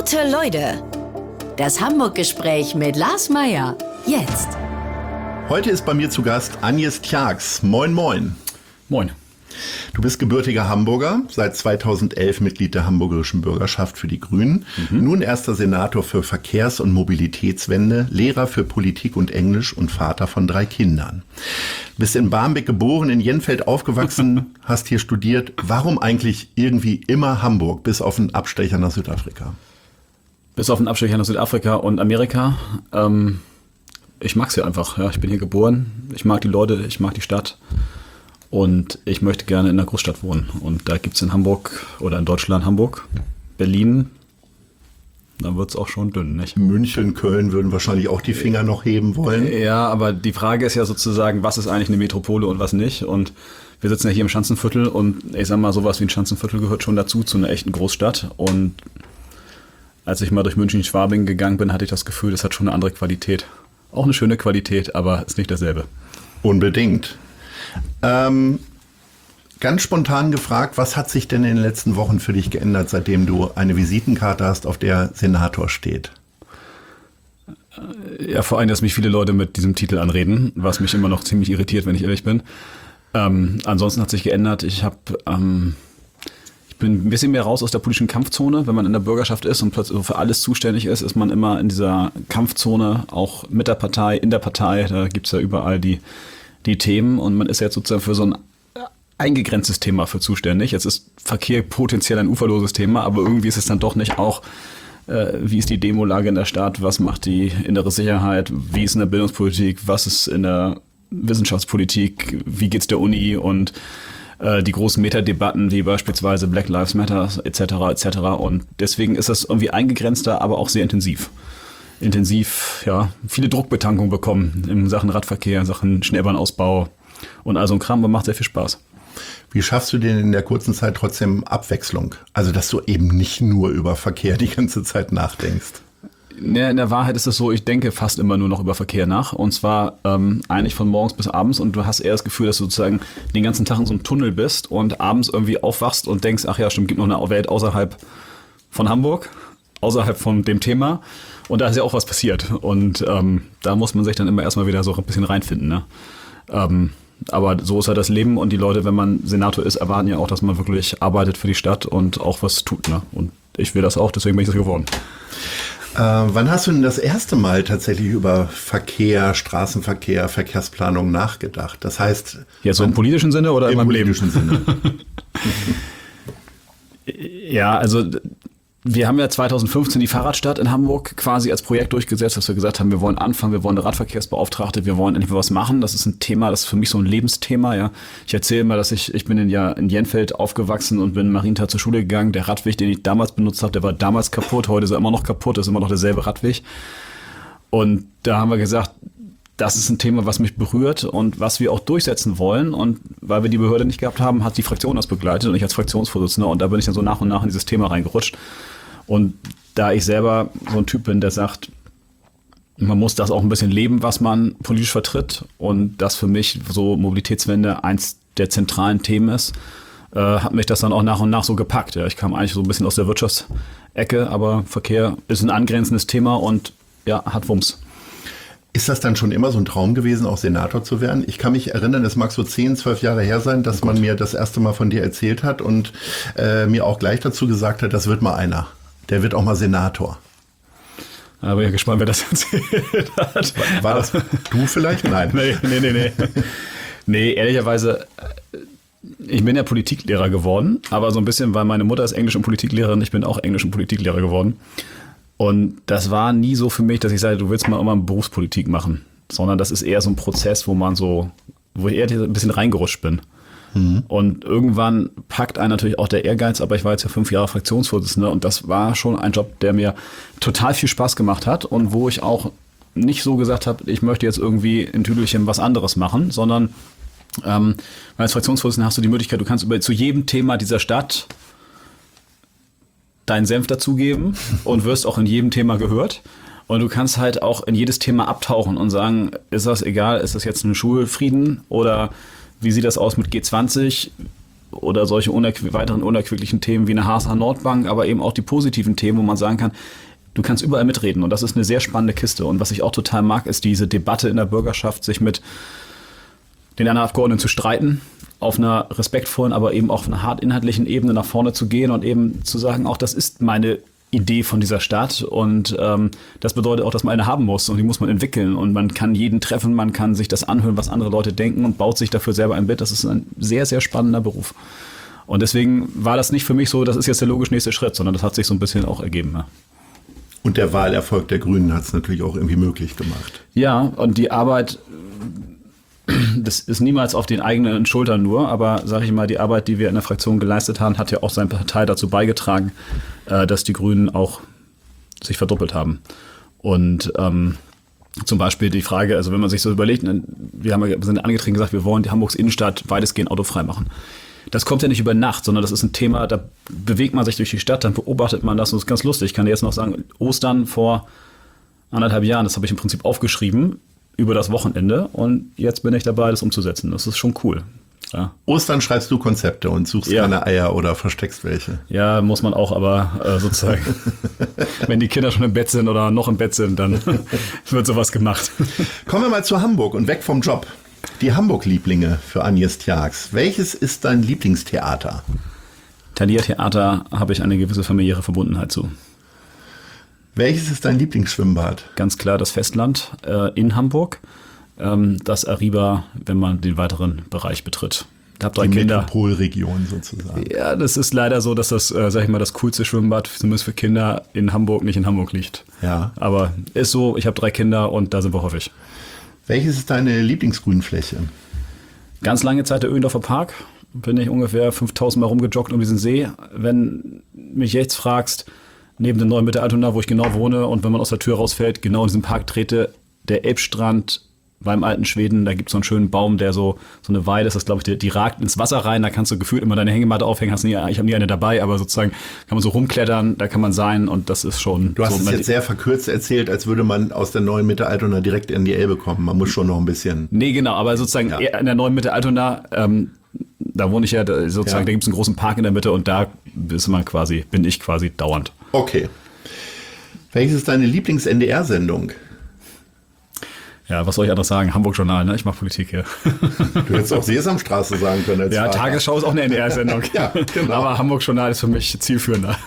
Gute Leute. Das Hamburg-Gespräch mit Lars Meier. Jetzt. Heute ist bei mir zu Gast Agnes Tjax. Moin, moin. Moin. Du bist gebürtiger Hamburger, seit 2011 Mitglied der Hamburgerischen Bürgerschaft für die Grünen, nun erster Senator für Verkehrs- und Mobilitätswende, Lehrer für Politik und Englisch und Vater von 3 Kindern. Bist in Barmbek geboren, in Jenfeld aufgewachsen, hast hier studiert. Warum eigentlich irgendwie immer Hamburg, bis auf einen Abstecher nach Südafrika? Bis auf einen Abstecher nach Südafrika und Amerika. Ich mag's hier einfach. Ja, ich bin hier geboren. Ich mag die Leute, ich mag die Stadt. Und ich möchte gerne in einer Großstadt wohnen. Und da gibt's in Hamburg oder in Deutschland Hamburg, Berlin, dann wird's auch schon dünn, nicht? München, Köln würden wahrscheinlich auch die Finger noch heben wollen. Ja, aber die Frage ist ja sozusagen, was ist eigentlich eine Metropole und was nicht? Und wir sitzen ja hier im Schanzenviertel und ich sag mal, sowas wie ein Schanzenviertel gehört schon dazu, zu einer echten Großstadt. Und als ich mal durch München-Schwabing gegangen bin, hatte ich das Gefühl, das hat schon eine andere Qualität. Auch eine schöne Qualität, aber ist nicht dasselbe. Unbedingt. Ganz spontan gefragt, was hat sich denn in den letzten Wochen für dich geändert, seitdem du eine Visitenkarte hast, auf der Senator steht? Ja, vor allem, dass mich viele Leute mit diesem Titel anreden, was mich immer noch ziemlich irritiert, wenn ich ehrlich bin. Ansonsten hat sich geändert, ich bin ein bisschen mehr raus aus der politischen Kampfzone. Wenn man in der Bürgerschaft ist und plötzlich für alles zuständig ist, ist man immer in dieser Kampfzone, auch mit der Partei, in der Partei, da gibt's ja überall die Themen und man ist jetzt sozusagen für so ein eingegrenztes Thema für zuständig. Jetzt ist Verkehr potenziell ein uferloses Thema, aber irgendwie ist es dann doch nicht auch, wie ist die Demolage in der Stadt, was macht die innere Sicherheit, wie ist in der Bildungspolitik, was ist in der Wissenschaftspolitik, wie geht's der Uni und die großen Metadebatten wie beispielsweise Black Lives Matter etc. etc. Und deswegen ist das irgendwie eingegrenzter, aber auch sehr intensiv. Ja, viele Druckbetankung bekommen in Sachen Radverkehr, in Sachen Schnellbahnausbau und all so ein Kram, aber macht sehr viel Spaß. Wie schaffst du denn in der kurzen Zeit trotzdem Abwechslung? Also, dass du eben nicht nur über Verkehr die ganze Zeit nachdenkst. In der Wahrheit ist es so, ich denke fast immer nur noch über Verkehr nach und zwar eigentlich von morgens bis abends und du hast eher das Gefühl, dass du sozusagen den ganzen Tag in so einem Tunnel bist und abends irgendwie aufwachst und denkst, ach ja, stimmt, gibt noch eine Welt außerhalb von Hamburg, außerhalb von dem Thema. Und da ist ja auch was passiert. Und da muss man sich dann immer erstmal wieder so ein bisschen reinfinden. Ne? Aber so ist halt das Leben. Und die Leute, wenn man Senator ist, erwarten ja auch, dass man wirklich arbeitet für die Stadt und auch was tut. Ne? Und ich will das auch, deswegen bin ich das geworden. Wann hast du denn das erste Mal tatsächlich über Verkehr, Straßenverkehr, Verkehrsplanung nachgedacht? Das heißt... Jetzt so im politischen Sinne oder in meinem Leben? Im politischen Sinne. Ja, also... Wir haben ja 2015 die Fahrradstadt in Hamburg quasi als Projekt durchgesetzt, dass wir gesagt haben, wir wollen anfangen, wir wollen eine Radverkehrsbeauftragte, wir wollen endlich was machen. Das ist ein Thema, das ist für mich so ein Lebensthema. Ja. Ich erzähle immer, dass ich bin in Jenfeld aufgewachsen und bin in Marienthal zur Schule gegangen. Der Radweg, den ich damals benutzt habe, der war damals kaputt, heute ist er immer noch kaputt, ist immer noch derselbe Radweg. Und da haben wir gesagt, das ist ein Thema, was mich berührt und was wir auch durchsetzen wollen. Und weil wir die Behörde nicht gehabt haben, hat die Fraktion das begleitet und ich als Fraktionsvorsitzender. Und da bin ich dann so nach und nach in dieses Thema reingerutscht. Und da ich selber so ein Typ bin, der sagt, man muss das auch ein bisschen leben, was man politisch vertritt. Und das für mich so Mobilitätswende eins der zentralen Themen ist, hat mich das dann auch nach und nach so gepackt. Ja, ich kam eigentlich so ein bisschen aus der Wirtschaftsecke, aber Verkehr ist ein angrenzendes Thema und ja, hat Wumms. Ist das dann schon immer so ein Traum gewesen, auch Senator zu werden? Ich kann mich erinnern, es mag so 10, 12 Jahre her sein, dass man mir das erste Mal von dir erzählt hat und mir auch gleich dazu gesagt hat, das wird mal einer. Der wird auch mal Senator. Da bin ich gespannt, wer das erzählt hat. War das du vielleicht? Nein. Nee. Nee, ehrlicherweise, ich bin ja Politiklehrer geworden, aber so ein bisschen, weil meine Mutter ist Englisch- und Politiklehrerin, ich bin auch Englisch- und Politiklehrer geworden. Und das war nie so für mich, dass ich sage, du willst mal immer Berufspolitik machen, sondern das ist eher so ein Prozess, wo ich eher ein bisschen reingerutscht bin. Und irgendwann packt einen natürlich auch der Ehrgeiz, aber ich war jetzt ja 5 Jahre Fraktionsvorsitzender und das war schon ein Job, der mir total viel Spaß gemacht hat und wo ich auch nicht so gesagt habe, ich möchte jetzt irgendwie in Tüdelchen was anderes machen, sondern als Fraktionsvorsitzender hast du die Möglichkeit, du kannst zu jedem Thema dieser Stadt deinen Senf dazugeben und wirst auch in jedem Thema gehört. Und du kannst halt auch in jedes Thema abtauchen und sagen, ist das egal, ist das jetzt ein Schulfrieden oder wie sieht das aus mit G20 oder solche weiteren unerquicklichen Themen wie eine HSH Nordbank, aber eben auch die positiven Themen, wo man sagen kann, du kannst überall mitreden und das ist eine sehr spannende Kiste. Und was ich auch total mag, ist diese Debatte in der Bürgerschaft, sich mit den anderen Abgeordneten zu streiten, auf einer respektvollen, aber eben auch auf einer hart inhaltlichen Ebene nach vorne zu gehen und eben zu sagen, auch das ist meine Idee von dieser Stadt und das bedeutet auch, dass man eine haben muss und die muss man entwickeln und man kann jeden treffen, man kann sich das anhören, was andere Leute denken und baut sich dafür selber ein Bild. Das ist ein sehr, sehr spannender Beruf. Und deswegen war das nicht für mich so, das ist jetzt der logisch nächste Schritt, sondern das hat sich so ein bisschen auch ergeben. Ja. Und der Wahlerfolg der Grünen hat es natürlich auch irgendwie möglich gemacht. Ja, und die Arbeit, das ist niemals auf den eigenen Schultern nur, aber sage ich mal, die Arbeit, die wir in der Fraktion geleistet haben, hat ja auch seine Partei dazu beigetragen, dass die Grünen auch sich verdoppelt haben. Und zum Beispiel die Frage, also wenn man sich so überlegt, wir sind angetreten gesagt, wir wollen die Hamburgs Innenstadt weitestgehend autofrei machen. Das kommt ja nicht über Nacht, sondern das ist ein Thema, da bewegt man sich durch die Stadt, dann beobachtet man das und das ist ganz lustig. Ich kann dir jetzt noch sagen, Ostern vor 1,5 Jahren, das habe ich im Prinzip aufgeschrieben, über das Wochenende und jetzt bin ich dabei, das umzusetzen. Das ist schon cool. Ja. Ostern schreibst du Konzepte und suchst keine Eier oder versteckst welche. Ja, muss man auch, aber sozusagen, wenn die Kinder schon im Bett sind oder noch im Bett sind, dann wird sowas gemacht. Kommen wir mal zu Hamburg und weg vom Job. Die Hamburg-Lieblinge für Agnes Tjax. Welches ist dein Lieblingstheater? Thalia-Theater habe ich eine gewisse familiäre Verbundenheit zu. Welches ist dein Lieblingsschwimmbad? Ganz klar das Festland in Hamburg. Das Ariba, wenn man den weiteren Bereich betritt. Ich habe 3 Kinder. Metropolregion sozusagen. Ja, das ist leider so, dass das, sag ich mal, das coolste Schwimmbad, zumindest für Kinder, in Hamburg nicht in Hamburg liegt. Ja. Aber ist so, ich habe 3 Kinder und da sind wir häufig. Welches ist deine Lieblingsgrünfläche? Ganz lange Zeit der Öhlendorfer Park. Bin ich ungefähr 5000 Mal rumgejoggt um diesen See. Wenn mich jetzt fragst, neben der neuen Mitte Altona, wo ich genau wohne und wenn man aus der Tür rausfällt, genau in diesen Park trete, der Elbstrand beim alten Schweden, da gibt es so einen schönen Baum, der so eine Weide ist, das glaube ich, die ragt ins Wasser rein, da kannst du gefühlt immer deine Hängematte aufhängen, ich habe nie eine dabei, aber sozusagen kann man so rumklettern, da kann man sein und das ist schon... Du hast so es jetzt sehr verkürzt erzählt, als würde man aus der neuen Mitte Altona direkt in die Elbe kommen, man muss schon noch ein bisschen... Nee, genau, aber sozusagen in der neuen Mitte Altona, da wohne ich ja, sozusagen, da gibt es einen großen Park in der Mitte und da bin ich quasi dauernd. Okay. Welches ist deine Lieblings-NDR-Sendung? Ja, was soll ich anders sagen? Hamburg-Journal, ne? Ich mache Politik hier. Du hättest auch Sesamstraße sagen können als Ja, Vater. Tagesschau ist auch eine NDR-Sendung. Ja, genau. Aber Hamburg-Journal ist für mich zielführender.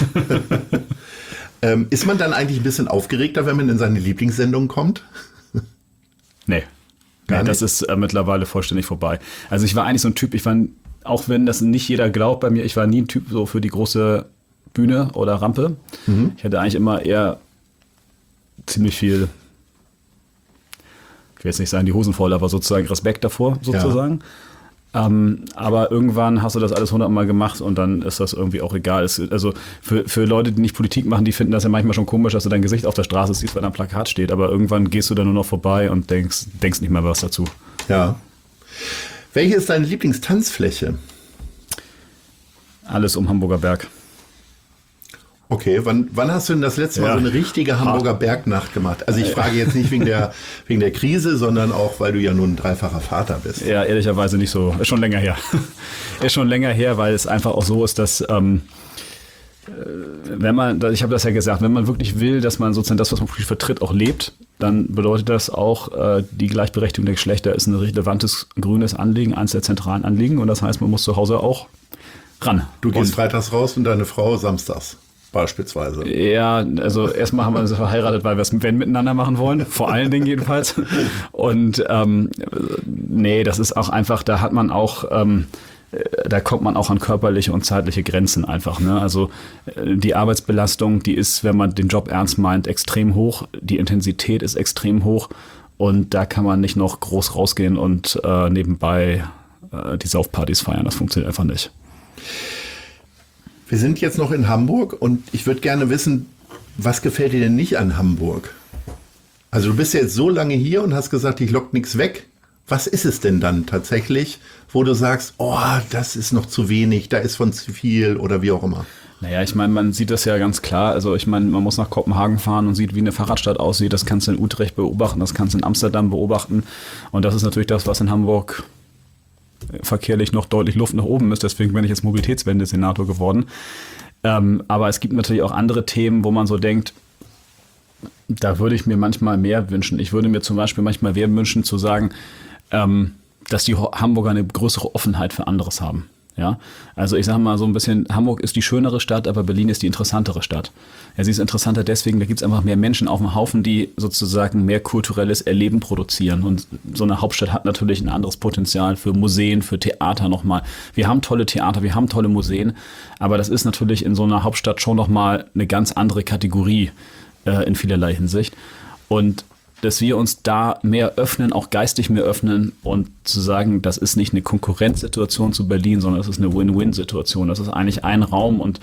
Ist man dann eigentlich ein bisschen aufgeregter, wenn man in seine Lieblingssendung kommt? Nee. Das ist mittlerweile vollständig vorbei. Also ich war eigentlich so ein Typ, auch wenn das nicht jeder glaubt bei mir, ich war nie ein Typ so für die große Bühne oder Rampe. Mhm. Ich hatte eigentlich immer eher ziemlich viel, ich will jetzt nicht sagen die Hosen voll, aber sozusagen Respekt davor sozusagen. Ja. Aber irgendwann hast du das alles 100 Mal gemacht und dann ist das irgendwie auch egal. Also für Leute, die nicht Politik machen, die finden das ja manchmal schon komisch, dass du dein Gesicht auf der Straße siehst, wenn ein Plakat steht. Aber irgendwann gehst du da nur noch vorbei und denkst nicht mehr was dazu. Ja. Welche ist deine Lieblingstanzfläche? Alles um Hamburger Berg. Okay, wann hast du denn das letzte Mal so eine richtige Hamburger Bergnacht gemacht? Also ich frage jetzt nicht wegen der Krise, sondern auch, weil du ja nun ein dreifacher Vater bist. Ja, ehrlicherweise nicht so. Ist schon länger her. Ist schon länger her, weil es einfach auch so ist, dass wenn man, ich habe das ja gesagt, wenn man wirklich will, dass man sozusagen das, was man vertritt, auch lebt, dann bedeutet das auch, die Gleichberechtigung der Geschlechter ist ein relevantes grünes Anliegen, eines der zentralen Anliegen. Und das heißt, man muss zu Hause auch ran. Du gehst freitags raus und deine Frau samstags. Beispielsweise. Ja, also erstmal haben wir uns verheiratet, weil wir es miteinander machen wollen, vor allen Dingen jedenfalls. Und nee, das ist auch einfach, da hat man auch, da kommt man auch an körperliche und zeitliche Grenzen einfach. Ne? Also die Arbeitsbelastung, die ist, wenn man den Job ernst meint, extrem hoch. Die Intensität ist extrem hoch und da kann man nicht noch groß rausgehen und nebenbei die Saufpartys feiern. Das funktioniert einfach nicht. Wir sind jetzt noch in Hamburg und ich würde gerne wissen, was gefällt dir denn nicht an Hamburg? Also du bist ja jetzt so lange hier und hast gesagt, ich lock nichts weg. Was ist es denn dann tatsächlich, wo du sagst, oh, das ist noch zu wenig, da ist von zu viel oder wie auch immer? Naja, ich meine, man sieht das ja ganz klar. Also ich meine, man muss nach Kopenhagen fahren und sieht, wie eine Fahrradstadt aussieht. Das kannst du in Utrecht beobachten, das kannst du in Amsterdam beobachten. Und das ist natürlich das, was in Hamburg verkehrlich noch deutlich Luft nach oben ist. Deswegen bin ich jetzt Mobilitätswende-Senator geworden. Aber es gibt natürlich auch andere Themen, wo man so denkt, da würde ich mir manchmal mehr wünschen. Ich würde mir zum Beispiel manchmal mehr wünschen zu sagen, dass die Hamburger eine größere Offenheit für anderes haben. Ja, also ich sage mal so ein bisschen, Hamburg ist die schönere Stadt, aber Berlin ist die interessantere Stadt. Ja, sie ist interessanter deswegen, da gibt es einfach mehr Menschen auf dem Haufen, die sozusagen mehr kulturelles Erleben produzieren. Und so eine Hauptstadt hat natürlich ein anderes Potenzial für Museen, für Theater nochmal. Wir haben tolle Theater, wir haben tolle Museen, aber das ist natürlich in so einer Hauptstadt schon nochmal eine ganz andere Kategorie in vielerlei Hinsicht. Und dass wir uns da mehr öffnen, auch geistig mehr öffnen und zu sagen, das ist nicht eine Konkurrenzsituation zu Berlin, sondern das ist eine Win-Win-Situation. Das ist eigentlich ein Raum und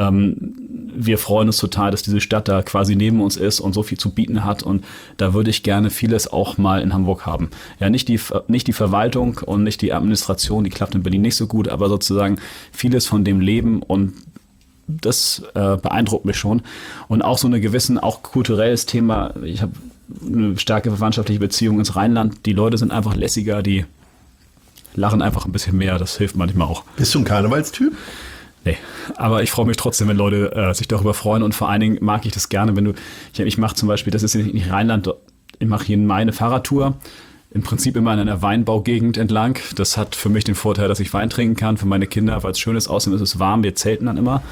wir freuen uns total, dass diese Stadt da quasi neben uns ist und so viel zu bieten hat und da würde ich gerne vieles auch mal in Hamburg haben. Ja, nicht die Verwaltung und nicht die Administration, die klappt in Berlin nicht so gut, aber sozusagen vieles von dem Leben und das beeindruckt mich schon. Und auch so eine gewissen, auch kulturelles Thema, ich habe eine starke verwandtschaftliche Beziehung ins Rheinland. Die Leute sind einfach lässiger, die lachen einfach ein bisschen mehr. Das hilft manchmal auch. Bist du ein Karnevalstyp? Nee, aber ich freue mich trotzdem, wenn Leute sich darüber freuen und vor allen Dingen mag ich das gerne, wenn ich mache zum Beispiel, das ist nicht Rheinland, ich mache hier eine Fahrradtour, im Prinzip immer in einer Weinbaugegend entlang. Das hat für mich den Vorteil, dass ich Wein trinken kann, für meine Kinder, weil es schön ist, außerdem ist es warm, wir zelten dann immer.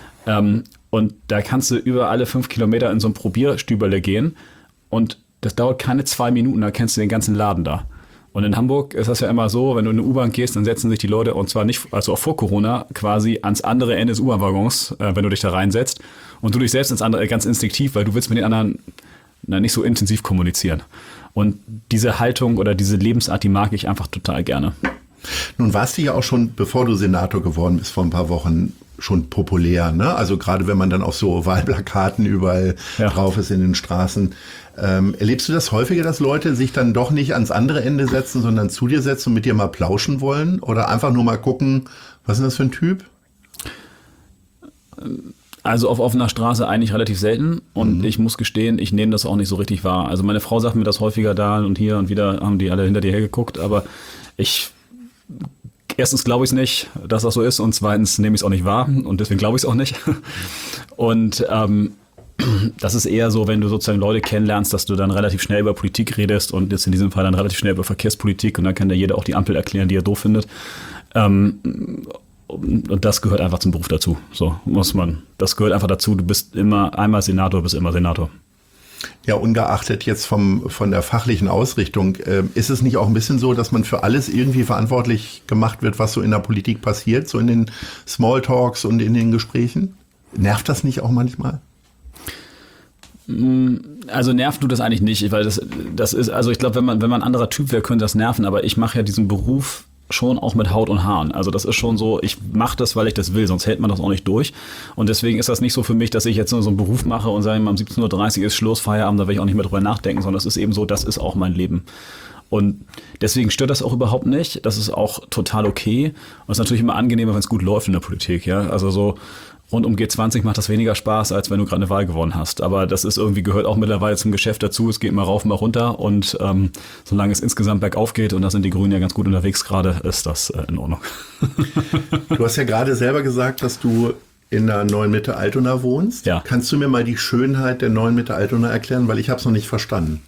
Und da kannst du über alle 5 Kilometer in so ein Probierstüberle gehen und das dauert keine 2 Minuten, da kennst du den ganzen Laden da. Und in Hamburg ist das ja immer so, wenn du in eine U-Bahn gehst, dann setzen sich die Leute, und zwar nicht, also auch vor Corona, quasi ans andere Ende des U-Bahn-Waggons, wenn du dich da reinsetzt. Und du dich selbst ins andere, ganz instinktiv, weil du willst mit den anderen nicht so intensiv kommunizieren. Und diese Haltung oder diese Lebensart, die mag ich einfach total gerne. Nun warst du ja auch schon, bevor du Senator geworden bist, vor ein paar Wochen schon populär, ne? Also gerade wenn man dann auf so Wahlplakaten überall drauf ist in den Straßen. Erlebst du das häufiger, dass Leute sich dann doch nicht ans andere Ende setzen, sondern zu dir setzen und mit dir mal plauschen wollen? Oder einfach nur mal gucken, was ist das für ein Typ? Also auf offener Straße eigentlich relativ selten und ich muss gestehen, ich nehme das auch nicht so richtig wahr. Also meine Frau sagt mir das häufiger da und hier und wieder haben die alle hinter dir hergeguckt, aber erstens glaube ich es nicht, dass das so ist und zweitens nehme ich es auch nicht wahr und deswegen glaube ich es auch nicht. Und das ist eher so, wenn du sozusagen Leute kennenlernst, dass du dann relativ schnell über Politik redest und jetzt in diesem Fall dann relativ schnell über Verkehrspolitik und dann kann dir jeder auch die Ampel erklären, die er doof findet. Und das gehört einfach zum Beruf dazu. So das gehört einfach dazu. Du bist immer einmal Senator, bist immer Senator. Ja, ungeachtet jetzt von der fachlichen Ausrichtung, ist es nicht auch ein bisschen so, dass man für alles irgendwie verantwortlich gemacht wird, was so in der Politik passiert, so in den Smalltalks und in den Gesprächen? Nervt das nicht auch manchmal? Also nervt tut das eigentlich nicht, weil das ist, also ich glaube, wenn man ein anderer Typ wäre, könnte das nerven, aber ich mache ja diesen Beruf schon auch mit Haut und Haaren. Also das ist schon so, ich mache das, weil ich das will, sonst hält man das auch nicht durch. Und deswegen ist das nicht so für mich, dass ich jetzt nur so einen Beruf mache und sage, um 17:30 Uhr ist Schluss, Feierabend, da will ich auch nicht mehr drüber nachdenken, sondern es ist eben so, das ist auch mein Leben. Und deswegen stört das auch überhaupt nicht. Das ist auch total okay. Und es ist natürlich immer angenehmer, wenn es gut läuft in der Politik. Ja, also so rund um G20 macht das weniger Spaß, als wenn du gerade eine Wahl gewonnen hast. Aber das ist irgendwie, gehört auch mittlerweile zum Geschäft dazu. Es geht mal rauf, mal runter. Und solange es insgesamt bergauf geht, und da sind die Grünen ja ganz gut unterwegs gerade, ist das in Ordnung. Du hast ja gerade selber gesagt, dass du in der Neuen Mitte Altona wohnst. Ja. Kannst du mir mal die Schönheit der Neuen Mitte Altona erklären? Weil ich habe es noch nicht verstanden.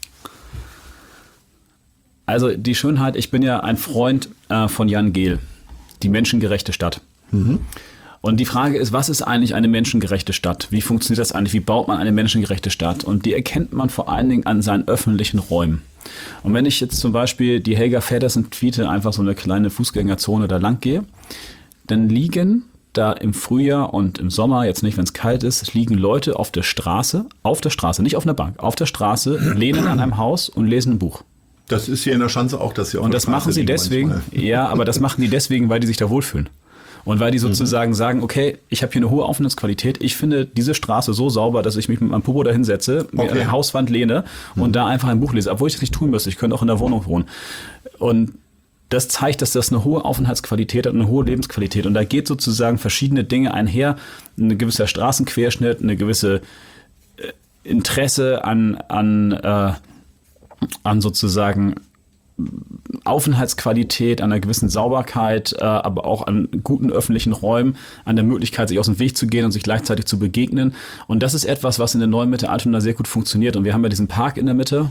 Also die Schönheit, ich bin ja ein Freund von Jan Gehl, die menschengerechte Stadt. Und die Frage ist, was ist eigentlich eine menschengerechte Stadt? Wie funktioniert das eigentlich? Wie baut man eine menschengerechte Stadt? Und die erkennt man vor allen Dingen an seinen öffentlichen Räumen. Und wenn ich jetzt zum Beispiel die Helga Feddersen tweete, einfach so eine kleine Fußgängerzone da lang gehe, dann liegen da im Frühjahr und im Sommer, jetzt nicht, wenn es kalt ist, liegen Leute auf der Straße, nicht auf einer Bank, auf der Straße, lehnen an einem Haus und lesen ein Buch. Das ist hier in der Schanze auch, dass sie auf und der das Straße machen sie liegen deswegen, manchmal. ja, aber das machen die deswegen, weil die sich da wohlfühlen. Und weil die sozusagen sagen, okay, ich habe hier eine hohe Aufenthaltsqualität, ich finde diese Straße so sauber, dass ich mich mit meinem Popo da hinsetze, mir an die Hauswand lehne und da einfach ein Buch lese, obwohl ich das nicht tun müsste, ich könnte auch in der Wohnung wohnen. Und das zeigt, dass das eine hohe Aufenthaltsqualität hat, eine hohe Lebensqualität. Und da geht sozusagen verschiedene Dinge einher, ein gewisser Straßenquerschnitt, eine gewisse Interesse an sozusagen Aufenthaltsqualität, an einer gewissen Sauberkeit, aber auch an guten öffentlichen Räumen, an der Möglichkeit, sich aus dem Weg zu gehen und sich gleichzeitig zu begegnen. Und das ist etwas, was in der neuen Mitte Altona sehr gut funktioniert. Und wir haben ja diesen Park in der Mitte.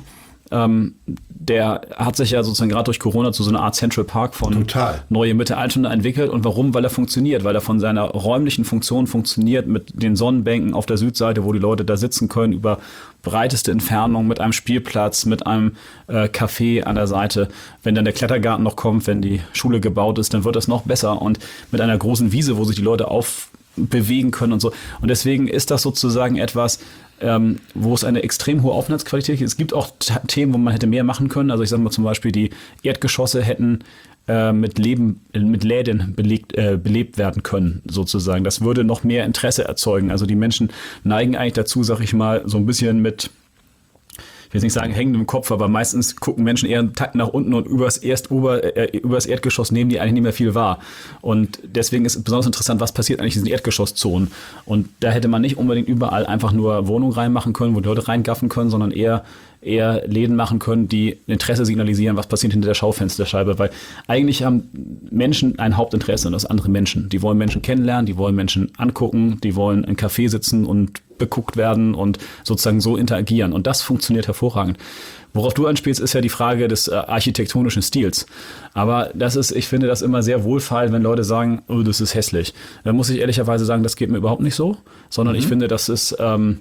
Der hat sich ja sozusagen gerade durch Corona zu so einer Art Central Park von Neue Mitte Altona entwickelt. Und warum? Weil er funktioniert, weil er von seiner räumlichen Funktion funktioniert, mit den Sonnenbänken auf der Südseite, wo die Leute da sitzen können, über breiteste Entfernung, mit einem Spielplatz, mit einem Café an der Seite. Wenn dann der Klettergarten noch kommt, wenn die Schule gebaut ist, dann wird das noch besser. Und mit einer großen Wiese, wo sich die Leute aufbewegen können und so. Und deswegen ist das sozusagen etwas, wo es eine extrem hohe Aufenthaltsqualität gibt. Es gibt auch Themen, wo man hätte mehr machen können. Also ich sage mal zum Beispiel, die Erdgeschosse hätten mit Läden belebt werden können, sozusagen. Das würde noch mehr Interesse erzeugen. Also die Menschen neigen eigentlich dazu, sag ich mal, so ein bisschen mit, ich will jetzt nicht sagen hängendem Kopf, aber meistens gucken Menschen eher einen Takt nach unten und übers Erdgeschoss nehmen die eigentlich nicht mehr viel wahr. Und deswegen ist es besonders interessant, was passiert eigentlich in diesen Erdgeschosszonen. Und da hätte man nicht unbedingt überall einfach nur Wohnungen reinmachen können, wo die Leute reingaffen können, sondern eher Läden machen können, die Interesse signalisieren, was passiert hinter der Schaufensterscheibe. Weil eigentlich haben Menschen ein Hauptinteresse, und das sind andere Menschen. Die wollen Menschen kennenlernen, die wollen Menschen angucken, die wollen in Café sitzen und beguckt werden und sozusagen so interagieren. Und das funktioniert hervorragend. Worauf du anspielst, ist ja die Frage des architektonischen Stils. Aber ich finde das immer sehr wohlfeil, wenn Leute sagen, oh, das ist hässlich. Da muss ich ehrlicherweise sagen, das geht mir überhaupt nicht so, sondern ich finde, das ist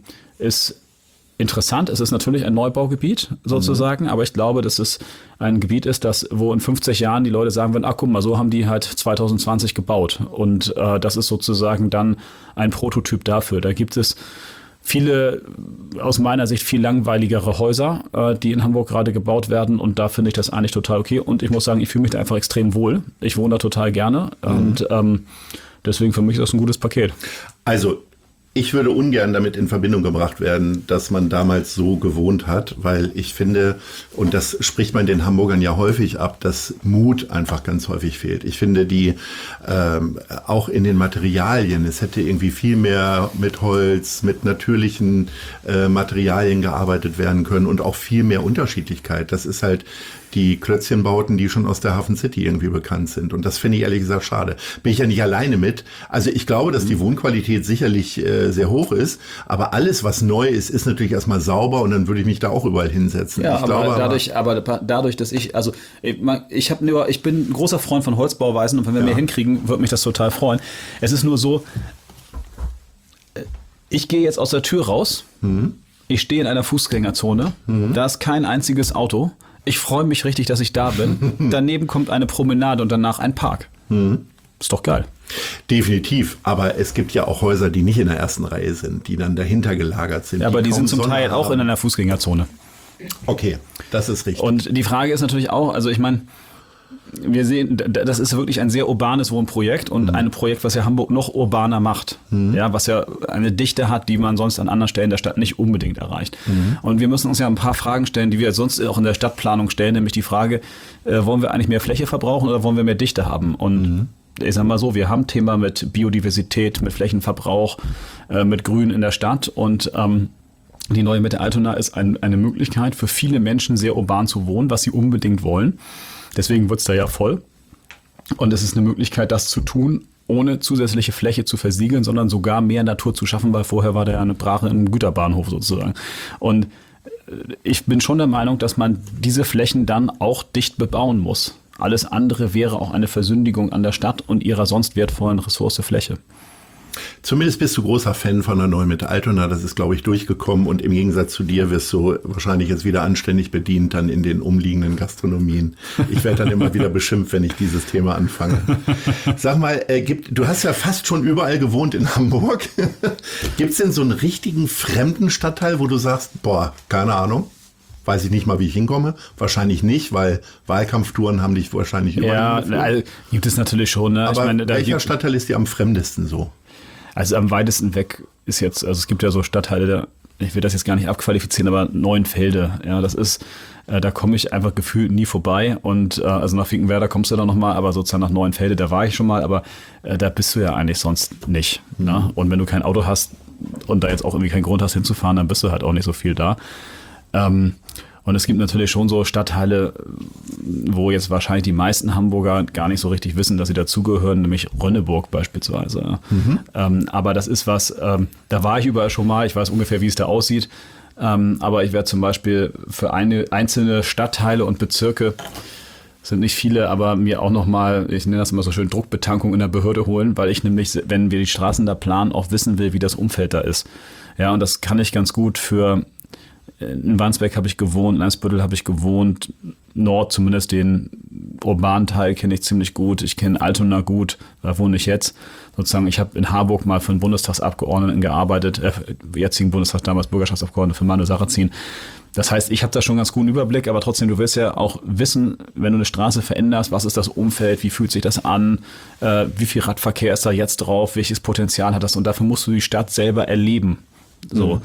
interessant. Es ist natürlich ein Neubaugebiet sozusagen, aber ich glaube, dass es ein Gebiet ist, wo in 50 Jahren die Leute sagen werden, ach guck mal, so haben die halt 2020 gebaut. Und das ist sozusagen dann ein Prototyp dafür. Da gibt es viele, aus meiner Sicht, viel langweiligere Häuser, die in Hamburg gerade gebaut werden. Und da finde ich das eigentlich total okay. Und ich muss sagen, ich fühle mich da einfach extrem wohl. Ich wohne da total gerne. Und deswegen für mich ist das ein gutes Paket. Also ich würde ungern damit in Verbindung gebracht werden, dass man damals so gewohnt hat, weil ich finde, und das spricht man den Hamburgern ja häufig ab, dass Mut einfach ganz häufig fehlt. Ich finde auch in den Materialien, es hätte irgendwie viel mehr mit Holz, mit natürlichen Materialien gearbeitet werden können und auch viel mehr Unterschiedlichkeit. Das ist halt die Klötzchenbauten, die schon aus der Hafen City irgendwie bekannt sind. Und das finde ich ehrlich gesagt schade. Bin ich ja nicht alleine mit. Also ich glaube, dass die Wohnqualität sicherlich sehr hoch ist, aber alles, was neu ist, ist natürlich erstmal sauber und dann würde ich mich da auch überall hinsetzen. Ja, dadurch, dass ich bin ein großer Freund von Holzbauweisen und wenn wir mehr hinkriegen, würde mich das total freuen. Es ist nur so, ich gehe jetzt aus der Tür raus, ich stehe in einer Fußgängerzone, da ist kein einziges Auto. Ich freue mich richtig, dass ich da bin. Daneben kommt eine Promenade und danach ein Park. Ist doch geil. Definitiv, aber es gibt ja auch Häuser, die nicht in der ersten Reihe sind, die dann dahinter gelagert sind. Ja, aber die sind zum Teil auch in einer Fußgängerzone. Okay, das ist richtig. Und die Frage ist natürlich auch, also ich meine, wir sehen, das ist wirklich ein sehr urbanes Wohnprojekt und ein Projekt, was ja Hamburg noch urbaner macht. Ja, was ja eine Dichte hat, die man sonst an anderen Stellen der Stadt nicht unbedingt erreicht. Und wir müssen uns ja ein paar Fragen stellen, die wir sonst auch in der Stadtplanung stellen, nämlich die Frage, wollen wir eigentlich mehr Fläche verbrauchen oder wollen wir mehr Dichte haben? Und ich sag mal so, wir haben Thema mit Biodiversität, mit Flächenverbrauch, mit Grün in der Stadt und die Neue Mitte Altona ist eine Möglichkeit für viele Menschen sehr urban zu wohnen, was sie unbedingt wollen. Deswegen wird es da ja voll. Und es ist eine Möglichkeit, das zu tun, ohne zusätzliche Fläche zu versiegeln, sondern sogar mehr Natur zu schaffen, weil vorher war da ja eine Brache im Güterbahnhof sozusagen. Und ich bin schon der Meinung, dass man diese Flächen dann auch dicht bebauen muss. Alles andere wäre auch eine Versündigung an der Stadt und ihrer sonst wertvollen Ressource Fläche. Zumindest bist du großer Fan von der Neuen Mitte Altona, das ist, glaube ich, durchgekommen und im Gegensatz zu dir wirst du wahrscheinlich jetzt wieder anständig bedient dann in den umliegenden Gastronomien. Ich werde dann immer wieder beschimpft, wenn ich dieses Thema anfange. Sag mal, du hast ja fast schon überall gewohnt in Hamburg. Gibt es denn so einen richtigen fremden Stadtteil, wo du sagst, boah, keine Ahnung? Weiß ich nicht mal, wie ich hinkomme. Wahrscheinlich nicht, weil Wahlkampftouren haben dich wahrscheinlich überall geführt. Also, gibt es natürlich schon. Ne? Aber welcher Stadtteil ist dir am fremdesten so? Also am weitesten weg ist jetzt, also es gibt ja so Stadtteile, ich will das jetzt gar nicht abqualifizieren, aber Neuenfelde, ja, das ist, da komme ich einfach gefühlt nie vorbei und also nach Finkenwerder kommst du dann nochmal, aber sozusagen nach Neuenfelde, da war ich schon mal, aber da bist du ja eigentlich sonst nicht. Ne? Und wenn du kein Auto hast und da jetzt auch irgendwie keinen Grund hast hinzufahren, dann bist du halt auch nicht so viel da. Und es gibt natürlich schon so Stadtteile, wo jetzt wahrscheinlich die meisten Hamburger gar nicht so richtig wissen, dass sie dazugehören, nämlich Rönneburg beispielsweise. Aber das ist was, da war ich überall schon mal, ich weiß ungefähr, wie es da aussieht. Aber ich werde zum Beispiel für einzelne Stadtteile und Bezirke, sind nicht viele, aber mir auch nochmal, ich nenne das immer so schön, Druckbetankung in der Behörde holen, weil ich nämlich, wenn wir die Straßen da planen, auch wissen will, wie das Umfeld da ist. Ja, und das kann ich ganz gut für, in Wandsbek habe ich gewohnt, in Eimsbüttel habe ich gewohnt, Nord zumindest den urbanen Teil kenne ich ziemlich gut, ich kenne Altona gut, da wohne ich jetzt. Sozusagen, ich habe in Harburg mal für einen Bundestagsabgeordneten gearbeitet, jetzigen Bundestag, damals Bürgerschaftsabgeordneten für Manu Sarrazin. Das heißt, ich habe da schon einen ganz guten Überblick, aber trotzdem, du willst ja auch wissen, wenn du eine Straße veränderst, was ist das Umfeld, wie fühlt sich das an, wie viel Radverkehr ist da jetzt drauf, welches Potenzial hat das und dafür musst du die Stadt selber erleben. So.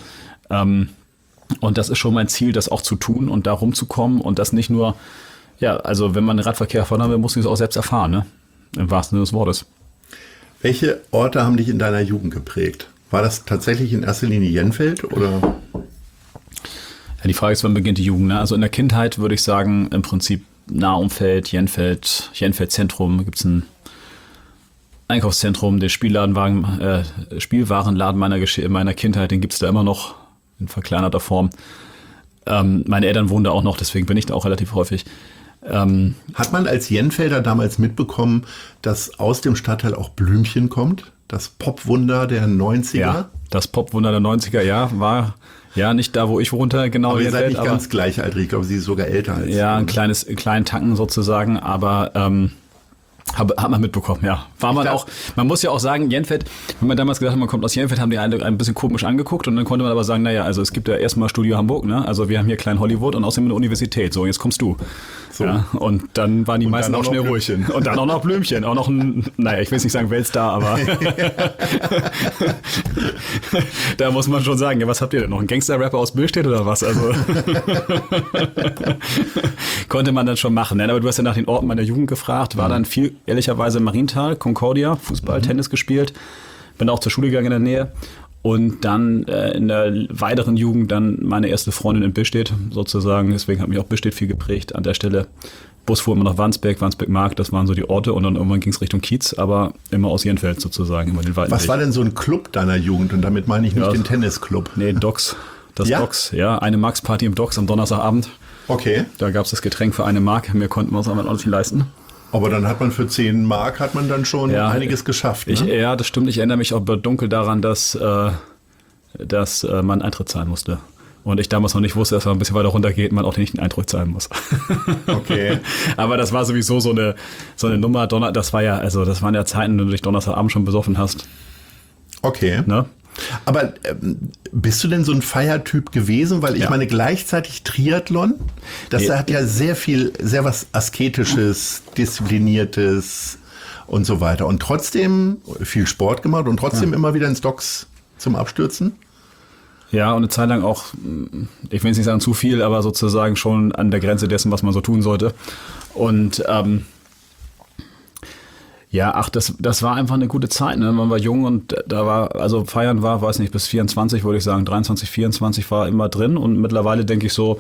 Und das ist schon mein Ziel, das auch zu tun und da rumzukommen und das nicht nur, ja, also wenn man den Radverkehr fördern will, muss man es auch selbst erfahren, ne? Im wahrsten Sinne des Wortes. Welche Orte haben dich in deiner Jugend geprägt? War das tatsächlich in erster Linie Jenfeld oder? Ja, die Frage ist, wann beginnt die Jugend? Ne? Also in der Kindheit würde ich sagen, im Prinzip Nahumfeld, Jenfeld Zentrum, gibt es ein Einkaufszentrum, den Spielwarenladen meiner Kindheit, den gibt es da immer noch in verkleinerter Form. Meine Eltern wohnen da auch noch, deswegen bin ich da auch relativ häufig. Hat man als Jenfelder damals mitbekommen, dass aus dem Stadtteil auch Blümchen kommt? Das Popwunder der 90er? Ja, das Popwunder der 90er, ja, war ja nicht da, wo ich wohnte, genau. Aber ihr seid Jenfeld, nicht ganz gleichaltrig, ich glaube, sie ist sogar älter als ja, einen kleinen Tacken sozusagen, aber hat man mitbekommen, ja. Man muss ja auch sagen, Jenfeld, wenn man damals gesagt hat, man kommt aus Jenfeld, haben die alle ein bisschen komisch angeguckt und dann konnte man aber sagen, naja, also es gibt ja erstmal Studio Hamburg, ne? Also wir haben hier Klein Hollywood und außerdem eine Universität, so jetzt kommst du. So. Ja, und dann waren die meisten auch schnell ruhig hin. Und dann auch noch Blümchen, auch noch ein, naja, ich will jetzt nicht sagen Weltstar, aber da muss man schon sagen, ja, was habt ihr denn noch? Ein Gangster-Rapper aus Billstedt oder was? Also konnte man dann schon machen. Aber du hast ja nach den Orten meiner Jugend gefragt, war dann viel, ehrlicherweise Marienthal, Concordia, Fußball, Tennis gespielt, bin auch zur Schule gegangen in der Nähe und dann in der weiteren Jugend dann meine erste Freundin in Billstedt sozusagen, deswegen hat mich auch Billstedt viel geprägt an der Stelle. Bus fuhr immer nach Wandsbek-Markt, das waren so die Orte und dann irgendwann ging es Richtung Kiez, aber immer aus Jenfeld sozusagen, immer den weiten Was Weg. war denn so ein Club deiner Jugend und damit meine ich nicht den Tennisclub? Nee, Docks. Das Ja? Docks, ja, eine Max-Party im Docks am Donnerstagabend. Okay. Da gab es das Getränk für 1 Mark, mehr konnten wir uns aber auch nicht leisten. Aber dann hat man für 10 Mark hat man dann schon einiges geschafft. Ne? Ja, das stimmt. Ich erinnere mich auch dunkel daran, dass man Eintritt zahlen musste. Und ich damals noch nicht wusste, dass man ein bisschen weiter runter geht, man auch nicht den Eintritt zahlen muss. Okay. Aber das war sowieso so eine Nummer. Das waren ja Zeiten, wenn du dich Donnerstagabend schon besoffen hast. Okay. Ne? Aber bist du denn so ein Feiertyp gewesen? Weil ich meine, gleichzeitig Triathlon, das hat ja sehr was Asketisches, Diszipliniertes und so weiter. Und trotzdem viel Sport gemacht und trotzdem immer wieder ins Docks zum Abstürzen? Ja, und eine Zeit lang auch, ich will jetzt nicht sagen zu viel, aber sozusagen schon an der Grenze dessen, was man so tun sollte. Und das war einfach eine gute Zeit. Ne? Man war jung und da war, also feiern war, weiß nicht, bis 24, würde ich sagen, 23, 24 war immer drin. Und mittlerweile denke ich so,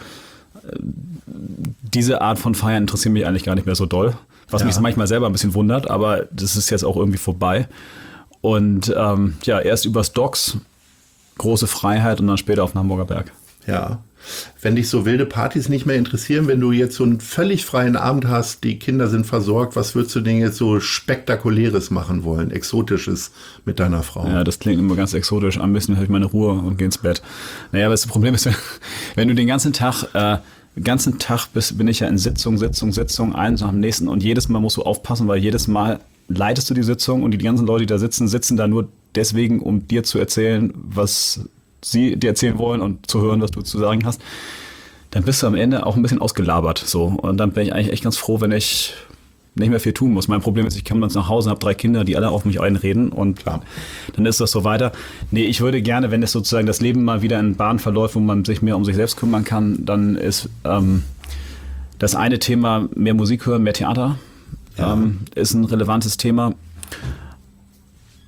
diese Art von Feiern interessiert mich eigentlich gar nicht mehr so doll. Was mich manchmal selber ein bisschen wundert, aber das ist jetzt auch irgendwie vorbei. Und erst übers Docks, große Freiheit und dann später auf den Hamburger Berg. Ja. Wenn dich so wilde Partys nicht mehr interessieren, wenn du jetzt so einen völlig freien Abend hast, die Kinder sind versorgt, was würdest du denn jetzt so Spektakuläres machen wollen, Exotisches mit deiner Frau? Ja, das klingt immer ganz exotisch. Am besten habe ich meine Ruhe und gehe ins Bett. Naja, aber das Problem ist, wenn du den ganzen Tag bin ich ja in Sitzung, eins nach dem nächsten und jedes Mal musst du aufpassen, weil jedes Mal leitest du die Sitzung und die ganzen Leute, die da sitzen da nur deswegen, um dir zu erzählen, was sie dir erzählen wollen und zu hören, was du zu sagen hast, dann bist du am Ende auch ein bisschen ausgelabert. So. Und dann bin ich eigentlich echt ganz froh, wenn ich nicht mehr viel tun muss. Mein Problem ist, ich komme dann nach Hause und habe 3 Kinder, die alle auf mich einreden und dann ist das so weiter. Nee, ich würde gerne, wenn es sozusagen das Leben mal wieder in Bahn verläuft, wo man sich mehr um sich selbst kümmern kann, dann ist das eine Thema mehr Musik hören, mehr Theater. Ist ein relevantes Thema.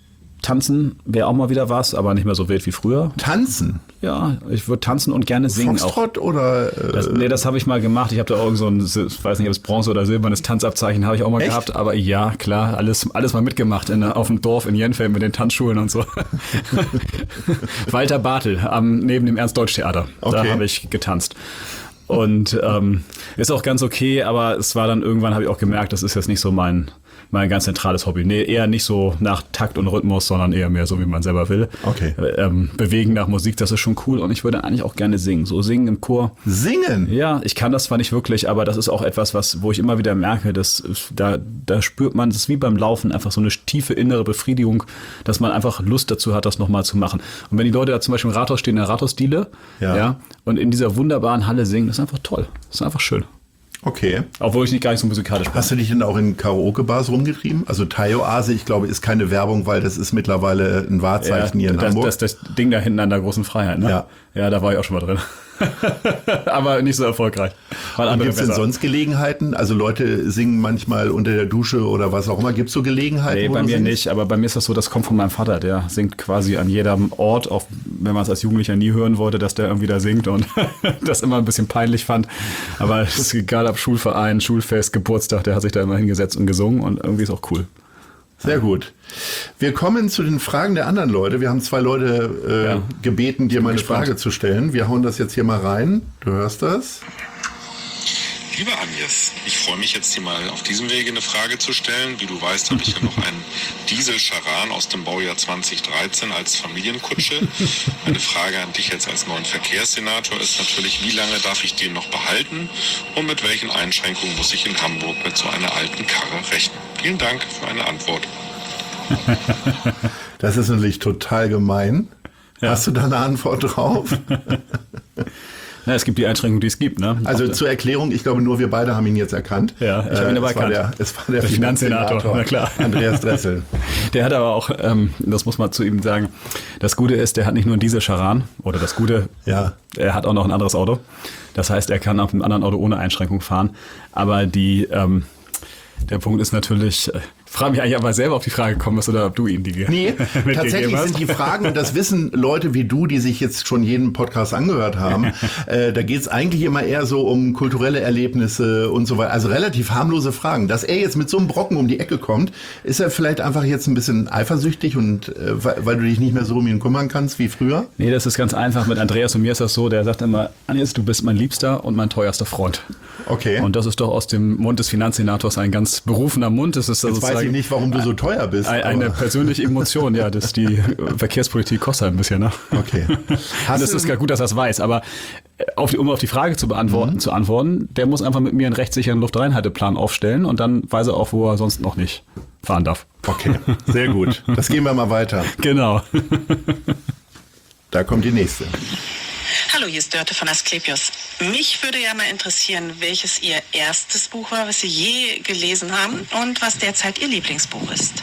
Tanzen wäre auch mal wieder was, aber nicht mehr so wild wie früher. Tanzen? Ja, ich würde tanzen und gerne singen Foxtrott oder? Das habe ich mal gemacht. Ich habe da irgend so ein, ich weiß nicht, ob es Bronze oder silbernes Tanzabzeichen habe ich auch mal Echt? gehabt. Aber ja, klar, alles mal mitgemacht auf dem Dorf in Jenfeld mit den Tanzschulen und so. Walter Bartel neben dem Ernst-Deutsch-Theater. Okay. Da habe ich getanzt. Und ist auch ganz okay, aber es war dann irgendwann, habe ich auch gemerkt, das ist jetzt nicht so mein ganz zentrales Hobby. Nee, eher nicht so nach Takt und Rhythmus, sondern eher mehr so, wie man selber will. Okay. Bewegen nach Musik, das ist schon cool und ich würde eigentlich auch gerne singen. So singen im Chor. Singen? Ja, ich kann das zwar nicht wirklich, aber das ist auch etwas, wo ich immer wieder merke, dass da spürt man, das ist wie beim Laufen, einfach so eine tiefe innere Befriedigung, dass man einfach Lust dazu hat, das nochmal zu machen. Und wenn die Leute da zum Beispiel im Rathaus stehen, in der Rathausdiele, ja, und in dieser wunderbaren Halle singen, das ist einfach toll. Das ist einfach schön. Okay. Obwohl ich nicht gar nicht so musikalisch bin. Hast du dich denn auch in Karaoke-Bars rumgetrieben? Also Thai-Oase, ich glaube, ist keine Werbung, weil das ist mittlerweile ein Wahrzeichen hier in Hamburg. Das Ding da hinten an der großen Freiheit, ne? Ja. Ja, da war ich auch schon mal drin. Aber nicht so erfolgreich. Gibt es denn sonst Gelegenheiten? Also Leute singen manchmal unter der Dusche oder was auch immer. Gibt es so Gelegenheiten? Nee, bei mir nicht. Aber bei mir ist das so, das kommt von meinem Vater. Der singt quasi an jedem Ort, auch wenn man es als Jugendlicher nie hören wollte, dass der irgendwie da singt und das immer ein bisschen peinlich fand. Aber es ist egal, ob Schulverein, Schulfest, Geburtstag, der hat sich da immer hingesetzt und gesungen und irgendwie ist auch cool. Sehr gut. Wir kommen zu den Fragen der anderen Leute. Wir haben 2 Leute gebeten, dir mal eine Frage zu stellen. Wir hauen das jetzt hier mal rein. Du hörst das. Lieber Agnes, ich freue mich jetzt hier mal auf diesem Wege eine Frage zu stellen. Wie du weißt, habe ich ja noch einen Diesel Charan aus dem Baujahr 2013 als Familienkutsche. Meine Frage an dich jetzt als neuen Verkehrssenator ist natürlich, wie lange darf ich den noch behalten und mit welchen Einschränkungen muss ich in Hamburg mit so einer alten Karre rechnen? Vielen Dank für eine Antwort. Das ist natürlich total gemein. Ja. Hast du da eine Antwort drauf? Na, es gibt die Einschränkungen, die es gibt, ne? Also zur Erklärung, ich glaube, nur wir beide haben ihn jetzt erkannt. Ja, ich habe ihn aber erkannt. Es war der Finanzsenator, na klar. Andreas Dressel. Der hat aber auch, das muss man zu ihm sagen, das Gute ist, der hat nicht nur diese Charan, oder das Gute, ja. Er hat auch noch ein anderes Auto. Das heißt, er kann auf einem anderen Auto ohne Einschränkung fahren. Aber der Punkt ist natürlich, frage mich eigentlich, ob er selber auf die Frage gekommen ist oder ob du ihn die Nee, tatsächlich sind die Fragen, und das wissen Leute wie du, die sich jetzt schon jeden Podcast angehört haben, da geht es eigentlich immer eher so um kulturelle Erlebnisse und so weiter, also relativ harmlose Fragen. Dass er jetzt mit so einem Brocken um die Ecke kommt, ist er vielleicht einfach jetzt ein bisschen eifersüchtig und weil du dich nicht mehr so um ihn kümmern kannst wie früher? Nee, das ist ganz einfach. Mit Andreas und mir ist das so, der sagt immer, Agnes, du bist mein Liebster und mein teuerster Freund. Okay. Und das ist doch aus dem Mund des Finanzsenators ein ganz berufener Mund. Das ist jetzt weiß ich nicht, warum du so teuer bist. Eine persönliche Emotion, ja, dass die Verkehrspolitik kostet ein bisschen, ne? Okay. Das ist gar gut, dass er es weiß, aber um auf die Frage zu antworten, der muss einfach mit mir einen rechtssicheren Luftreinhalteplan aufstellen und dann weiß er auch, wo er sonst noch nicht fahren darf. Okay, sehr gut. Das gehen wir mal weiter. Genau. Da kommt die nächste. Hallo, hier ist Dörte von Asklepios. Mich würde ja mal interessieren, welches Ihr erstes Buch war, was Sie je gelesen haben und was derzeit Ihr Lieblingsbuch ist.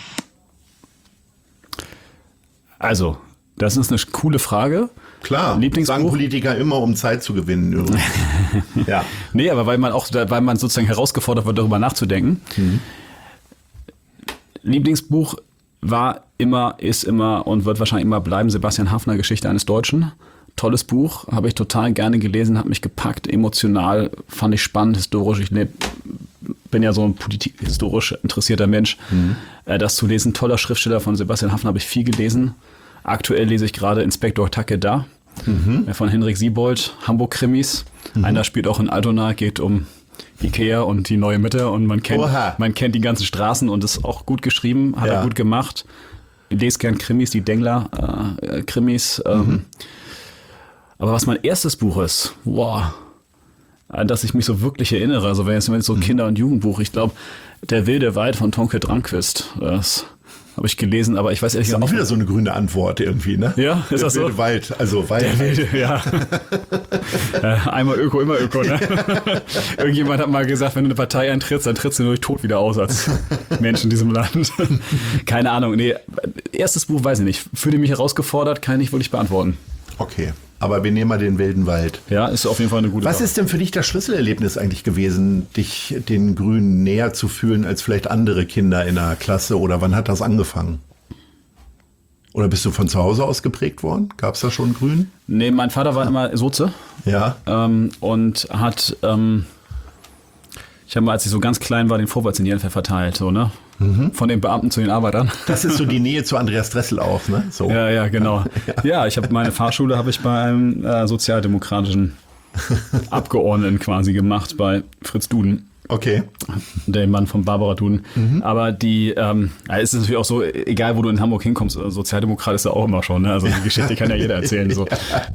Also, das ist eine coole Frage. Klar, sagen Politiker immer, um Zeit zu gewinnen. Übrigens. Ja. Nee, aber weil man sozusagen herausgefordert wird, darüber nachzudenken. Mhm. Lieblingsbuch war immer, ist immer und wird wahrscheinlich immer bleiben Sebastian Haffner, Geschichte eines Deutschen. Tolles Buch, habe ich total gerne gelesen, hat mich gepackt, emotional, fand ich spannend, historisch. Ich bin ja so ein historisch interessierter Mensch. Mhm. Das zu lesen, toller Schriftsteller von Sebastian Haffner, habe ich viel gelesen. Aktuell lese ich gerade Inspektor Takeda von Henrik Siebold, Hamburg-Krimis. Einer spielt auch in Altona, geht um Ikea und die neue Mitte und man kennt die ganzen Straßen und ist auch gut geschrieben, hat er gut gemacht. Ich lese gern Krimis, die Dengler Krimis. Aber was mein erstes Buch ist, an das ich mich so wirklich erinnere, also wenn es so ein Kinder- und Jugendbuch, ich glaube, Der wilde Wald von Tonke Dranquist, das habe ich gelesen, aber ich weiß ehrlich gesagt nicht. Das ist auch wieder so eine grüne Antwort irgendwie, ne? Ja, ist das so? Der wilde Wald, also Wald. Der wilde, ja. Einmal Öko, immer Öko, ne? Irgendjemand hat mal gesagt, wenn du eine Partei eintrittst, dann trittst du durch tot wieder aus als Mensch in diesem Land. Keine Ahnung, nee. Erstes Buch weiß ich nicht. Fühle mich herausgefordert, kann ich nicht wirklich beantworten. Okay, aber wir nehmen mal den wilden Wald. Ja, ist auf jeden Fall eine gute Was Sache. ist denn für dich das Schlüsselerlebnis eigentlich gewesen, dich den Grünen näher zu fühlen als vielleicht andere Kinder in der Klasse oder wann hat das angefangen? Oder bist du von zu Hause aus geprägt worden? Gab es da schon Grün? Nee, mein Vater war immer Soze. Ja. Und hat, ich habe mal, als ich so ganz klein war, den Vorwärts in die Enfer verteilt, so, ne? Von den Beamten zu den Arbeitern. Das ist so die Nähe zu Andreas Dressel auch, ne? So. Ja, genau. Ja, ich habe meine Fahrschule habe ich bei einem sozialdemokratischen Abgeordneten quasi gemacht, bei Fritz Duden. Okay. Der Mann von Barbara Duden. Aber es ist natürlich auch so, egal wo du in Hamburg hinkommst, Sozialdemokrat ist ja auch immer schon, ne? Also die Geschichte kann ja jeder erzählen. So.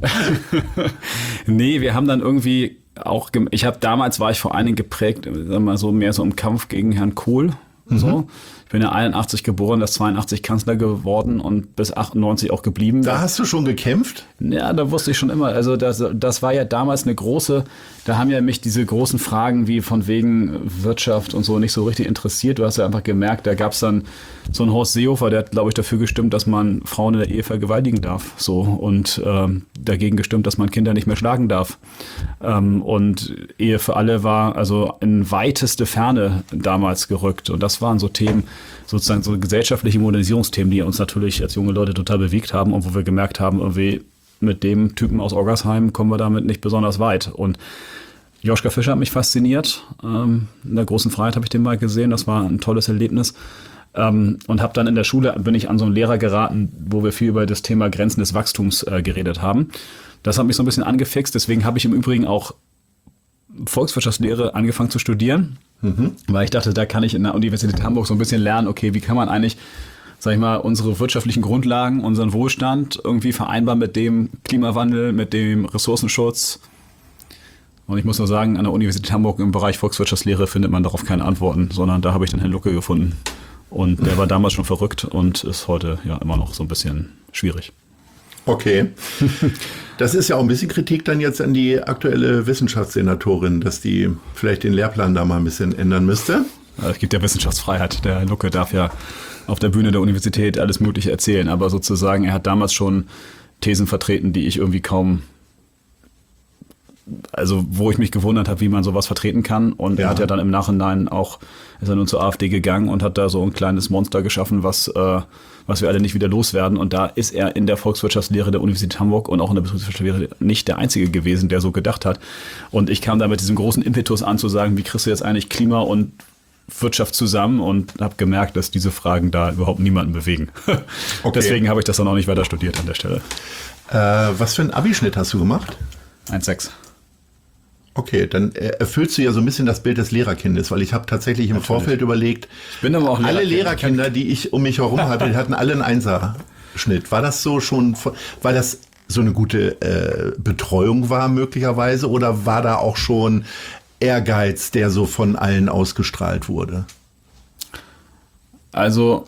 Nee, wir haben dann irgendwie auch, damals war ich vor allen Dingen geprägt, sagen wir mal so, mehr so im Kampf gegen Herrn Kohl. So. Ich bin ja 81 geboren, das 82 Kanzler geworden und bis 98 auch geblieben. Da hast du schon gekämpft? Ja, da wusste ich schon immer. Also das war ja damals eine große, da haben ja mich diese großen Fragen wie von wegen Wirtschaft und so nicht so richtig interessiert. Du hast ja einfach gemerkt, da gab es dann so einen Horst Seehofer, der hat, glaube ich, dafür gestimmt, dass man Frauen in der Ehe vergewaltigen darf. So. Und dagegen gestimmt, dass man Kinder nicht mehr schlagen darf. Und Ehe für alle war also in weiteste Ferne damals gerückt. Und das waren so Themen, sozusagen so gesellschaftliche Modernisierungsthemen, die uns natürlich als junge Leute total bewegt haben und wo wir gemerkt haben, irgendwie mit dem Typen aus Oggersheim kommen wir damit nicht besonders weit. Und Joschka Fischer hat mich fasziniert. In der großen Freiheit habe ich den mal gesehen. Das war ein tolles Erlebnis. Und habe dann in der Schule, bin ich an so einen Lehrer geraten, wo wir viel über das Thema Grenzen des Wachstums geredet haben. Das hat mich so ein bisschen angefixt. Deswegen habe ich im Übrigen auch Volkswirtschaftslehre angefangen zu studieren. Weil ich dachte, da kann ich in der Universität Hamburg so ein bisschen lernen, okay, wie kann man eigentlich, sag ich mal, unsere wirtschaftlichen Grundlagen, unseren Wohlstand irgendwie vereinbaren mit dem Klimawandel, mit dem Ressourcenschutz. Und ich muss nur sagen, an der Universität Hamburg im Bereich Volkswirtschaftslehre findet man darauf keine Antworten, sondern da habe ich dann Herrn Lucke gefunden. Und der war damals schon verrückt und ist heute ja immer noch so ein bisschen schwierig. Okay. Das ist ja auch ein bisschen Kritik dann jetzt an die aktuelle Wissenschaftssenatorin, dass die vielleicht den Lehrplan da mal ein bisschen ändern müsste. Es gibt ja Wissenschaftsfreiheit. Der Lucke darf ja auf der Bühne der Universität alles Mögliche erzählen. Aber sozusagen, er hat damals schon Thesen vertreten, die ich irgendwie kaum, also wo ich mich gewundert habe, wie man sowas vertreten kann. Und er hat ja dann im Nachhinein auch, ist er nun zur AfD gegangen und hat da so ein kleines Monster geschaffen, was wir alle nicht wieder loswerden. Und da ist er in der Volkswirtschaftslehre der Universität Hamburg und auch in der Betriebswirtschaftslehre nicht der Einzige gewesen, der so gedacht hat. Und ich kam da mit diesem großen Impetus an, zu sagen, wie kriegst du jetzt eigentlich Klima und Wirtschaft zusammen, und habe gemerkt, dass diese Fragen da überhaupt niemanden bewegen. Okay. Deswegen habe ich das dann auch nicht weiter studiert an der Stelle. Was für einen Abischnitt hast du gemacht? 1,6. Okay, dann erfüllst du ja so ein bisschen das Bild des Lehrerkindes, weil ich habe tatsächlich im Vorfeld überlegt, ich bin aber auch alle Lehrerkinder, die ich um mich herum hatte, die hatten alle einen 1er-Schnitt. War das so schon, weil das so eine gute Betreuung war möglicherweise, oder war da auch schon Ehrgeiz, der so von allen ausgestrahlt wurde? Also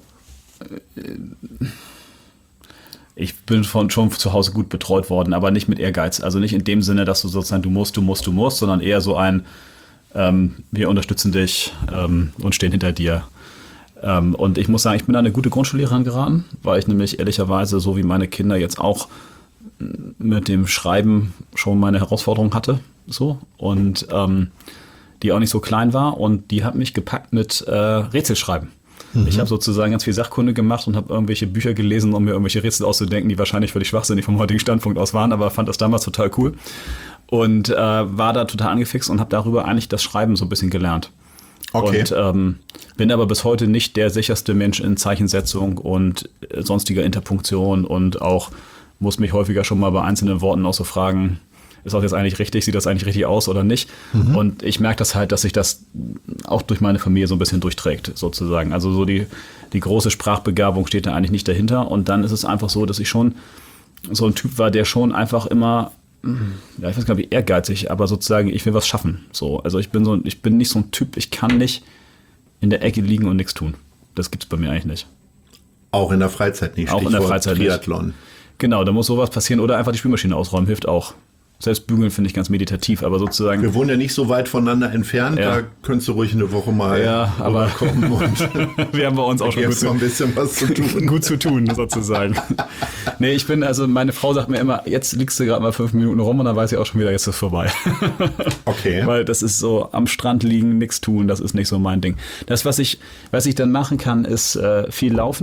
ich bin schon zu Hause gut betreut worden, aber nicht mit Ehrgeiz. Also nicht in dem Sinne, dass du sozusagen du musst, sondern eher so ein wir unterstützen dich und stehen hinter dir. Und ich muss sagen, ich bin da eine gute Grundschullehrerin geraten, weil ich nämlich ehrlicherweise, so wie meine Kinder jetzt auch, mit dem Schreiben schon meine Herausforderung hatte. So. Und die auch nicht so klein war, und die hat mich gepackt mit Rätselschreiben. Ich habe sozusagen ganz viel Sachkunde gemacht und habe irgendwelche Bücher gelesen, um mir irgendwelche Rätsel auszudenken, die wahrscheinlich völlig schwachsinnig vom heutigen Standpunkt aus waren, aber fand das damals total cool und war da total angefixt und habe darüber eigentlich das Schreiben so ein bisschen gelernt. Okay. Und bin aber bis heute nicht der sicherste Mensch in Zeichensetzung und sonstiger Interpunktion, und auch muss mich häufiger schon mal bei einzelnen Worten auch so fragen, ist das jetzt eigentlich richtig, sieht das eigentlich richtig aus oder nicht? Und ich merke das halt, dass sich das auch durch meine Familie so ein bisschen durchträgt, sozusagen. Also so die große Sprachbegabung steht da eigentlich nicht dahinter. Und dann ist es einfach so, dass ich schon so ein Typ war, der schon einfach immer, ja, ich weiß gar nicht, wie ehrgeizig, aber sozusagen, ich will was schaffen. So, also ich bin nicht so ein Typ, ich kann nicht in der Ecke liegen und nichts tun. Das gibt's bei mir eigentlich nicht. Auch in der Freizeit nicht. Auch in der Freizeit Triathlon. Nicht. Genau, da muss sowas passieren, oder einfach die Spülmaschine ausräumen, hilft auch. Selbst bügeln finde ich ganz meditativ, aber sozusagen... Wir wohnen ja nicht so weit voneinander entfernt, da könntest du ruhig eine Woche mal kommen. Und wir haben bei uns auch schon ein bisschen was zu tun. Gut zu tun, sozusagen. Nee, meine Frau sagt mir immer, jetzt liegst du gerade mal 5 Minuten rum, und dann weiß ich auch schon wieder, jetzt ist vorbei. Okay. Weil das ist so, am Strand liegen, nichts tun, das ist nicht so mein Ding. Das, was ich dann machen kann, ist viel laufen.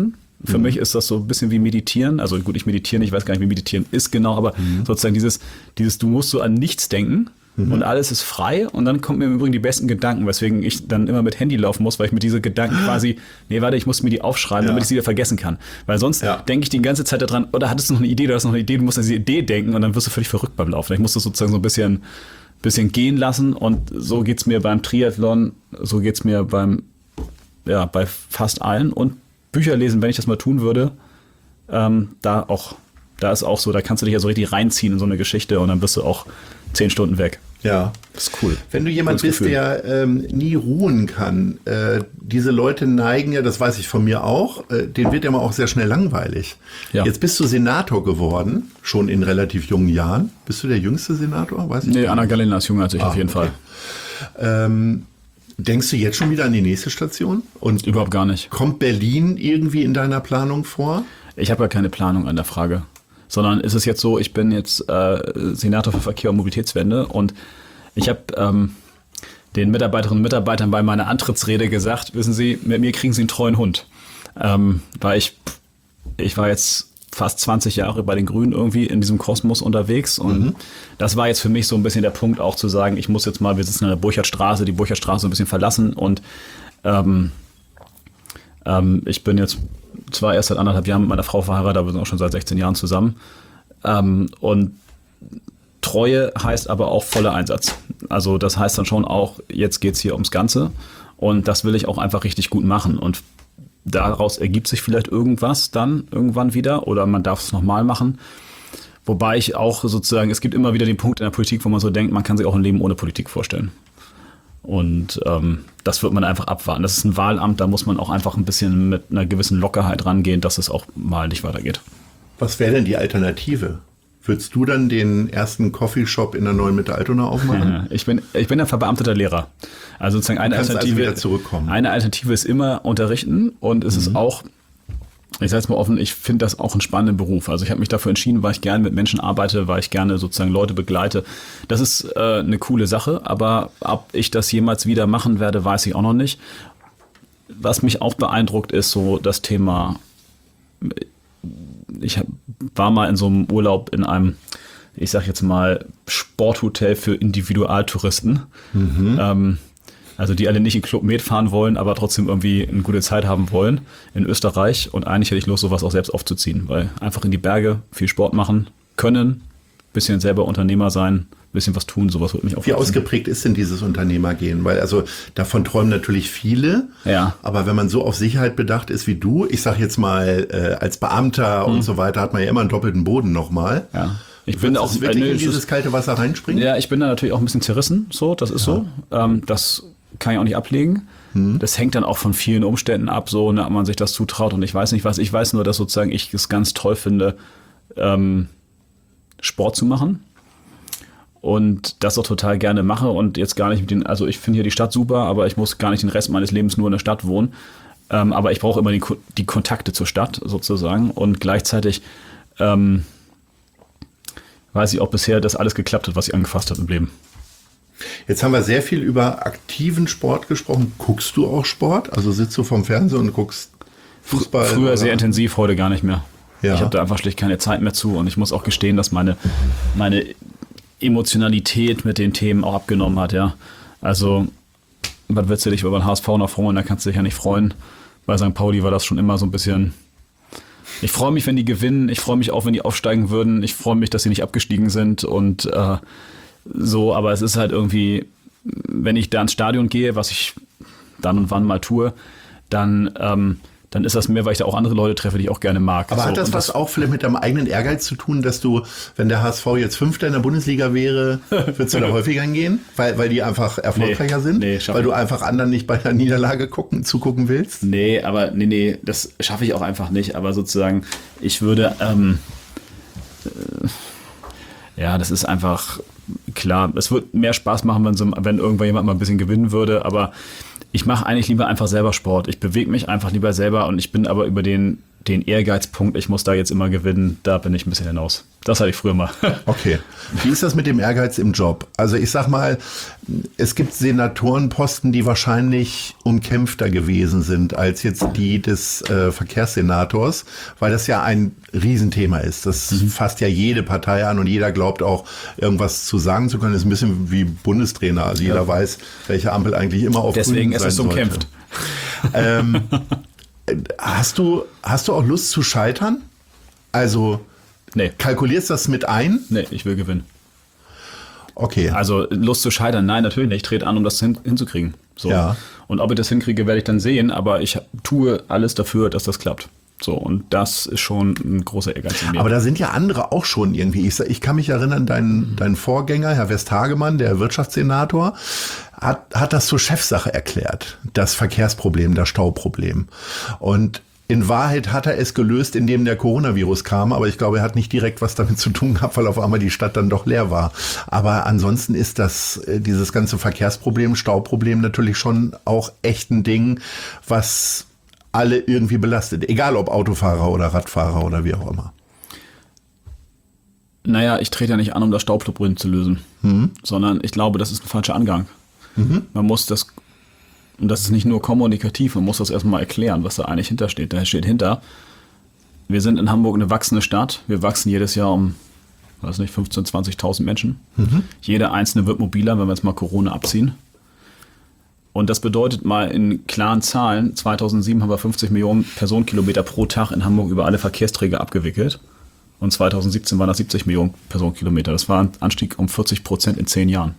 Für mich ist das so ein bisschen wie Meditieren. Also gut, ich meditiere nicht, ich weiß gar nicht, wie Meditieren ist genau, aber sozusagen dieses, du musst so an nichts denken und alles ist frei und dann kommen mir im Übrigen die besten Gedanken, weswegen ich dann immer mit Handy laufen muss, weil ich mit diese Gedanken quasi, ich muss mir die aufschreiben, damit ich sie wieder vergessen kann. Weil sonst denke ich die ganze Zeit daran, oder hattest du noch eine Idee, du musst an diese Idee denken und dann wirst du völlig verrückt beim Laufen. Ich muss das sozusagen so ein bisschen gehen lassen und so geht's mir beim Triathlon, so geht's mir bei fast allen und Bücher lesen, wenn ich das mal tun würde, da ist auch so, da kannst du dich ja so richtig reinziehen in so eine Geschichte und dann bist du auch 10 Stunden weg. Ja. Das ist cool. Wenn du jemand bist, der nie ruhen kann, diese Leute neigen ja, das weiß ich von mir auch, denen wird ja mal auch sehr schnell langweilig. Ja. Jetzt bist du Senator geworden, schon in relativ jungen Jahren. Bist du der jüngste Senator? Weiß ich nicht. Anna Gallina ist jünger als ich auf jeden Fall. Denkst du jetzt schon wieder an die nächste Station? Und überhaupt gar nicht. Kommt Berlin irgendwie in deiner Planung vor? Ich habe ja keine Planung an der Frage. Sondern ist es jetzt so, ich bin jetzt Senator für Verkehr und Mobilitätswende und ich habe den Mitarbeiterinnen und Mitarbeitern bei meiner Antrittsrede gesagt, wissen Sie, mit mir kriegen Sie einen treuen Hund. Weil ich war jetzt fast 20 Jahre bei den Grünen irgendwie in diesem Kosmos unterwegs und das war jetzt für mich so ein bisschen der Punkt auch zu sagen, ich muss jetzt mal, wir sitzen an der Burchardstraße, die Burchardstraße ein bisschen verlassen und ich bin jetzt zwar erst seit 1,5 Jahren mit meiner Frau verheiratet, aber wir sind auch schon seit 16 Jahren zusammen. Und Treue heißt aber auch voller Einsatz. Also das heißt dann schon auch, jetzt geht's hier ums Ganze. Und das will ich auch einfach richtig gut machen. Und daraus ergibt sich vielleicht irgendwas dann irgendwann wieder oder man darf es nochmal machen. Wobei ich auch sozusagen, es gibt immer wieder den Punkt in der Politik, wo man so denkt, man kann sich auch ein Leben ohne Politik vorstellen. Und das wird man einfach abwarten. Das ist ein Wahlamt, da muss man auch einfach ein bisschen mit einer gewissen Lockerheit rangehen, dass es auch mal nicht weitergeht. Was wäre denn die Alternative? Würdest du dann den ersten Coffeeshop in der Neuen Mitte Altona aufmachen? Ja, ich bin ein verbeamteter Lehrer. Also sozusagen eine Alternative ist immer unterrichten und es ist auch, ich sage es mal offen, ich finde das auch einen spannenden Beruf. Also ich habe mich dafür entschieden, weil ich gerne mit Menschen arbeite, weil ich gerne sozusagen Leute begleite. Das ist eine coole Sache, aber ob ich das jemals wieder machen werde, weiß ich auch noch nicht. Was mich auch beeindruckt, ist so das Thema, ich war mal in so einem Urlaub in einem, ich sag jetzt mal, Sporthotel für Individualtouristen. Also die alle nicht in Club Med fahren wollen, aber trotzdem irgendwie eine gute Zeit haben wollen in Österreich. Und eigentlich hätte ich Lust, sowas auch selbst aufzuziehen, weil einfach in die Berge viel Sport machen können, bisschen selber Unternehmer sein, bisschen was tun, sowas würde mich auch. Wie ausgeprägt ist denn dieses Unternehmergehen? Weil also davon träumen natürlich viele, aber wenn man so auf Sicherheit bedacht ist wie du, ich sag jetzt mal als Beamter und so weiter, hat man ja immer einen doppelten Boden nochmal. Ja. Ich bin auch wirklich in dieses kalte Wasser reinspringen? Ja, ich bin da natürlich auch ein bisschen zerrissen, so, das ist so. Das kann ich auch nicht ablegen. Das hängt dann auch von vielen Umständen ab, so, ob man sich das zutraut und ich weiß nicht was. Ich weiß nur, dass sozusagen ich es ganz toll finde, Sport zu machen und das auch total gerne mache und jetzt gar nicht also ich finde hier die Stadt super, aber ich muss gar nicht den Rest meines Lebens nur in der Stadt wohnen. Aber ich brauche immer die Kontakte zur Stadt sozusagen und gleichzeitig weiß ich auch bisher, dass alles geklappt hat, was ich angefasst habe im Leben. Jetzt haben wir sehr viel über aktiven Sport gesprochen. Guckst du auch Sport? Also sitzt du vorm Fernseher und guckst Fußball? Früher oder? Sehr intensiv, heute gar nicht mehr. Ja. Ich habe da einfach schlicht keine Zeit mehr zu und ich muss auch gestehen, dass meine Emotionalität mit den Themen auch abgenommen hat, ja. Also, was willst du dich über den HSV noch freuen? Da kannst du dich ja nicht freuen. Bei St. Pauli war das schon immer so ein bisschen. Ich freue mich, wenn die gewinnen. Ich freue mich auch, wenn die aufsteigen würden. Ich freue mich, dass sie nicht abgestiegen sind und so. Aber es ist halt irgendwie, wenn ich da ins Stadion gehe, was ich dann und wann mal tue, dann ist das mehr, weil ich da auch andere Leute treffe, die ich auch gerne mag. Aber hat das was auch vielleicht mit deinem eigenen Ehrgeiz zu tun, dass du, wenn der HSV jetzt Fünfter in der Bundesliga wäre, würdest du da häufiger hingehen? Weil die einfach erfolgreicher sind? Nee, weil du einfach anderen nicht bei der Niederlage zugucken willst? Nee, das schaffe ich auch einfach nicht. Aber sozusagen, ich würde, das ist einfach klar. Es wird mehr Spaß machen, wenn irgendwann jemand mal ein bisschen gewinnen würde, aber ich mache eigentlich lieber einfach selber Sport. Ich bewege mich einfach lieber selber und ich bin aber über den den Ehrgeizpunkt, ich muss da jetzt immer gewinnen, da bin ich ein bisschen hinaus. Das hatte ich früher mal. Okay. Wie ist das mit dem Ehrgeiz im Job? Also ich sag mal, es gibt Senatorenposten, die wahrscheinlich umkämpfter gewesen sind als jetzt die des Verkehrssenators, weil das ja ein Riesenthema ist. Das fasst ja jede Partei an und jeder glaubt auch, irgendwas zu sagen zu können. Das ist ein bisschen wie Bundestrainer. Also jeder weiß, welche Ampel eigentlich immer auf Deswegen grün sein ist es umkämpft. Hast du auch Lust zu scheitern? Also Nee. kalkulierst das mit ein? Nee, ich will gewinnen. Okay. Also Lust zu scheitern, nein, natürlich nicht. Ich trete an, um das hinzukriegen. So. Ja. Und ob ich das hinkriege, werde ich dann sehen, aber ich tue alles dafür, dass das klappt. So, und das ist schon ein großer Ehrgeiz in mir. Aber da sind ja andere auch schon irgendwie. Ich kann mich erinnern, dein Vorgänger, Herr Westhagemann, der Wirtschaftssenator, hat das zur Chefsache erklärt. Das Verkehrsproblem, das Stauproblem. Und in Wahrheit hat er es gelöst, indem der Coronavirus kam, aber ich glaube, er hat nicht direkt was damit zu tun gehabt, weil auf einmal die Stadt dann doch leer war. Aber ansonsten ist dieses ganze Verkehrsproblem, Stauproblem natürlich schon auch echt ein Ding, was alle irgendwie belastet. Egal ob Autofahrer oder Radfahrer oder wie auch immer. Naja, ich trete ja nicht an, um das Stauproblem zu lösen, sondern ich glaube, das ist ein falscher Angang. Man muss das, und das ist nicht nur kommunikativ, man muss das erstmal erklären, was da eigentlich hintersteht. Da steht hinter, wir sind in Hamburg eine wachsende Stadt, wir wachsen jedes Jahr um, 15.000, 20.000 Menschen. Jeder Einzelne wird mobiler, wenn wir jetzt mal Corona abziehen. Und das bedeutet mal in klaren Zahlen, 2007 haben wir 50 Millionen Personenkilometer pro Tag in Hamburg über alle Verkehrsträger abgewickelt. Und 2017 waren das 70 Millionen Personenkilometer. Das war ein Anstieg um 40% in 10 Jahren.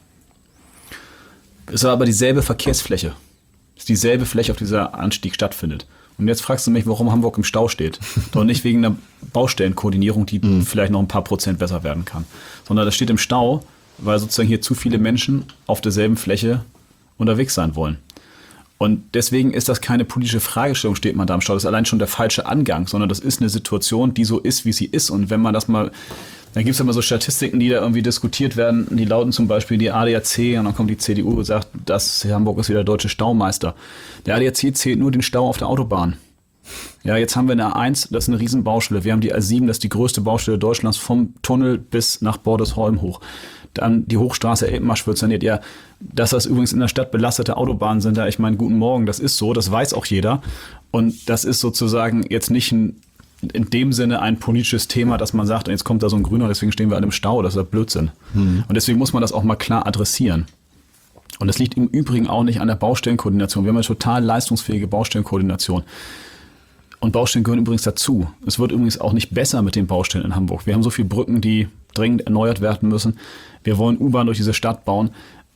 Es war aber dieselbe Verkehrsfläche. Es ist dieselbe Fläche, auf dieser Anstieg stattfindet. Und jetzt fragst du mich, warum Hamburg im Stau steht. Doch nicht wegen einer Baustellenkoordinierung, die vielleicht noch ein paar Prozent besser werden kann. Sondern das steht im Stau, weil sozusagen hier zu viele Menschen auf derselben Fläche unterwegs sein wollen. Und deswegen ist das keine politische Fragestellung, steht man da im Stau. Das ist allein schon der falsche Angang, sondern das ist eine Situation, die so ist, wie sie ist. Und wenn man das mal, dann gibt es immer so Statistiken, die da irgendwie diskutiert werden, die lauten zum Beispiel die ADAC und dann kommt die CDU und sagt, Hamburg ist wieder der deutsche Staumeister. Der ADAC zählt nur den Stau auf der Autobahn. Ja, jetzt haben wir eine A1, das ist eine riesen Baustelle. Wir haben die A7, das ist die größte Baustelle Deutschlands, vom Tunnel bis nach Bordesholm hoch. Dann die Hochstraße Elbmarsch wird saniert. Ja, dass das übrigens in der Stadt belastete Autobahnen sind, da ich meine, guten Morgen, das ist so, das weiß auch jeder. Und das ist sozusagen jetzt nicht in dem Sinne ein politisches Thema, dass man sagt, jetzt kommt da so ein Grüner, deswegen stehen wir alle im Stau, das ist ja Blödsinn. Und deswegen muss man das auch mal klar adressieren. Und das liegt im Übrigen auch nicht an der Baustellenkoordination. Wir haben eine total leistungsfähige Baustellenkoordination. Und Baustellen gehören übrigens dazu. Es wird übrigens auch nicht besser mit den Baustellen in Hamburg. Wir haben so viele Brücken, die dringend erneuert werden müssen. Wir wollen U-Bahn durch diese Stadt bauen.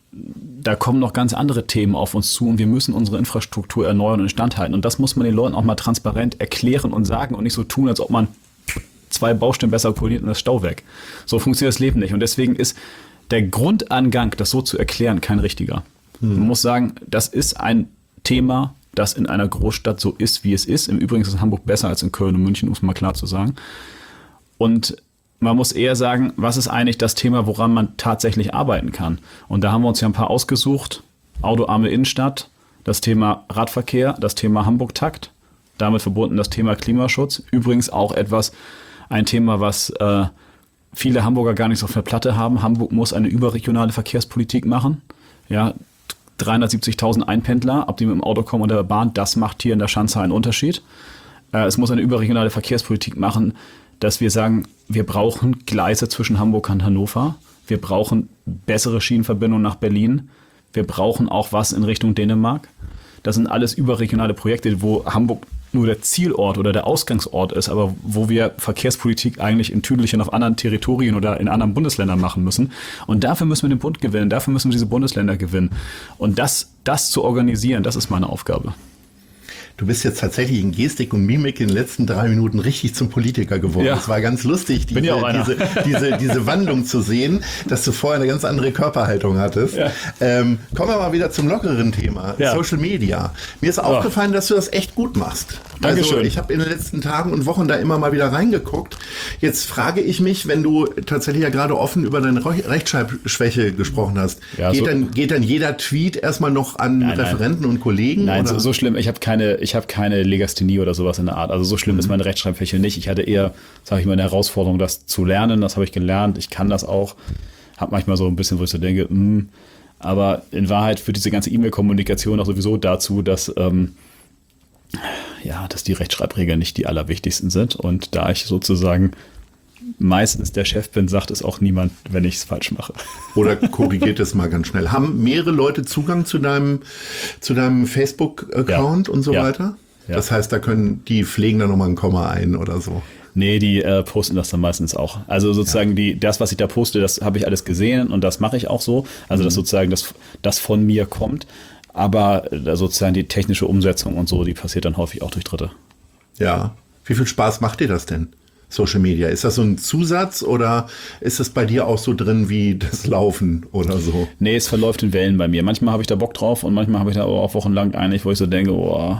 Da kommen noch ganz andere Themen auf uns zu und wir müssen unsere Infrastruktur erneuern und instand halten. Und das muss man den Leuten auch mal transparent erklären und sagen und nicht so tun, als ob man 2 Baustellen besser koordiniert und das Stau weg. So funktioniert das Leben nicht. Und deswegen ist der Grundangang, das so zu erklären, kein richtiger. Man muss sagen, das ist ein Thema, das in einer Großstadt so ist, wie es ist. Im Übrigen ist es Hamburg besser als in Köln und München, um es mal klar zu sagen. Und man muss eher sagen, was ist eigentlich das Thema, woran man tatsächlich arbeiten kann? Und da haben wir uns ja ein paar ausgesucht. Autoarme Innenstadt, das Thema Radverkehr, das Thema Hamburg-Takt, damit verbunden das Thema Klimaschutz. Übrigens auch ein Thema, was viele Hamburger gar nicht so auf der Platte haben. Hamburg muss eine überregionale Verkehrspolitik machen. Ja, 370.000 Einpendler, ob die mit dem Auto kommen oder der Bahn, das macht hier in der Schanze einen Unterschied. Es muss eine überregionale Verkehrspolitik machen, dass wir sagen, wir brauchen Gleise zwischen Hamburg und Hannover, wir brauchen bessere Schienenverbindungen nach Berlin, wir brauchen auch was in Richtung Dänemark. Das sind alles überregionale Projekte, wo Hamburg nur der Zielort oder der Ausgangsort ist, aber wo wir Verkehrspolitik eigentlich in Tüdelchen auf anderen Territorien oder in anderen Bundesländern machen müssen. Und dafür müssen wir den Bund gewinnen, dafür müssen wir diese Bundesländer gewinnen. Und das zu organisieren, das ist meine Aufgabe. Du bist jetzt tatsächlich in Gestik und Mimik in den letzten 3 Minuten richtig zum Politiker geworden. Ja. Es war ganz lustig, diese Wandlung zu sehen, dass du vorher eine ganz andere Körperhaltung hattest. Ja. Kommen wir mal wieder zum lockeren Thema, Social Media. Mir ist aufgefallen, dass du das echt gut machst. Dankeschön. Also ich habe in den letzten Tagen und Wochen da immer mal wieder reingeguckt. Jetzt frage ich mich, wenn du tatsächlich ja gerade offen über deine Rechtschreibschwäche gesprochen hast, geht dann jeder Tweet erstmal noch an Referenten und Kollegen? Nein, so schlimm. Ich habe keine ich habe keine Legasthenie oder sowas in der Art. Also so schlimm ist meine Rechtschreibfläche nicht. Ich hatte eher, sage ich mal, eine Herausforderung, das zu lernen. Das habe ich gelernt. Ich kann das auch. Habe manchmal so ein bisschen, wo ich so denke, aber in Wahrheit führt diese ganze E-Mail-Kommunikation auch sowieso dazu, dass dass die Rechtschreibregeln nicht die allerwichtigsten sind. Und da ich sozusagen meistens der Chef bin, sagt es auch niemand, wenn ich es falsch mache. Oder korrigiert es mal ganz schnell. Haben mehrere Leute Zugang zu deinem Facebook-Account und so weiter? Ja. Das heißt, die pflegen da nochmal ein Komma ein oder so. Nee, die posten das dann meistens auch. Also sozusagen das, was ich da poste, das habe ich alles gesehen und das mache ich auch so. Also dass sozusagen das von mir kommt. Aber sozusagen die technische Umsetzung und so, die passiert dann häufig auch durch Dritte. Ja. Wie viel Spaß macht dir das denn? Social Media. Ist das so ein Zusatz oder ist es bei dir auch so drin wie das Laufen oder so? Nee, es verläuft in Wellen bei mir. Manchmal habe ich da Bock drauf und manchmal habe ich da auch wochenlang eigentlich, wo ich so denke,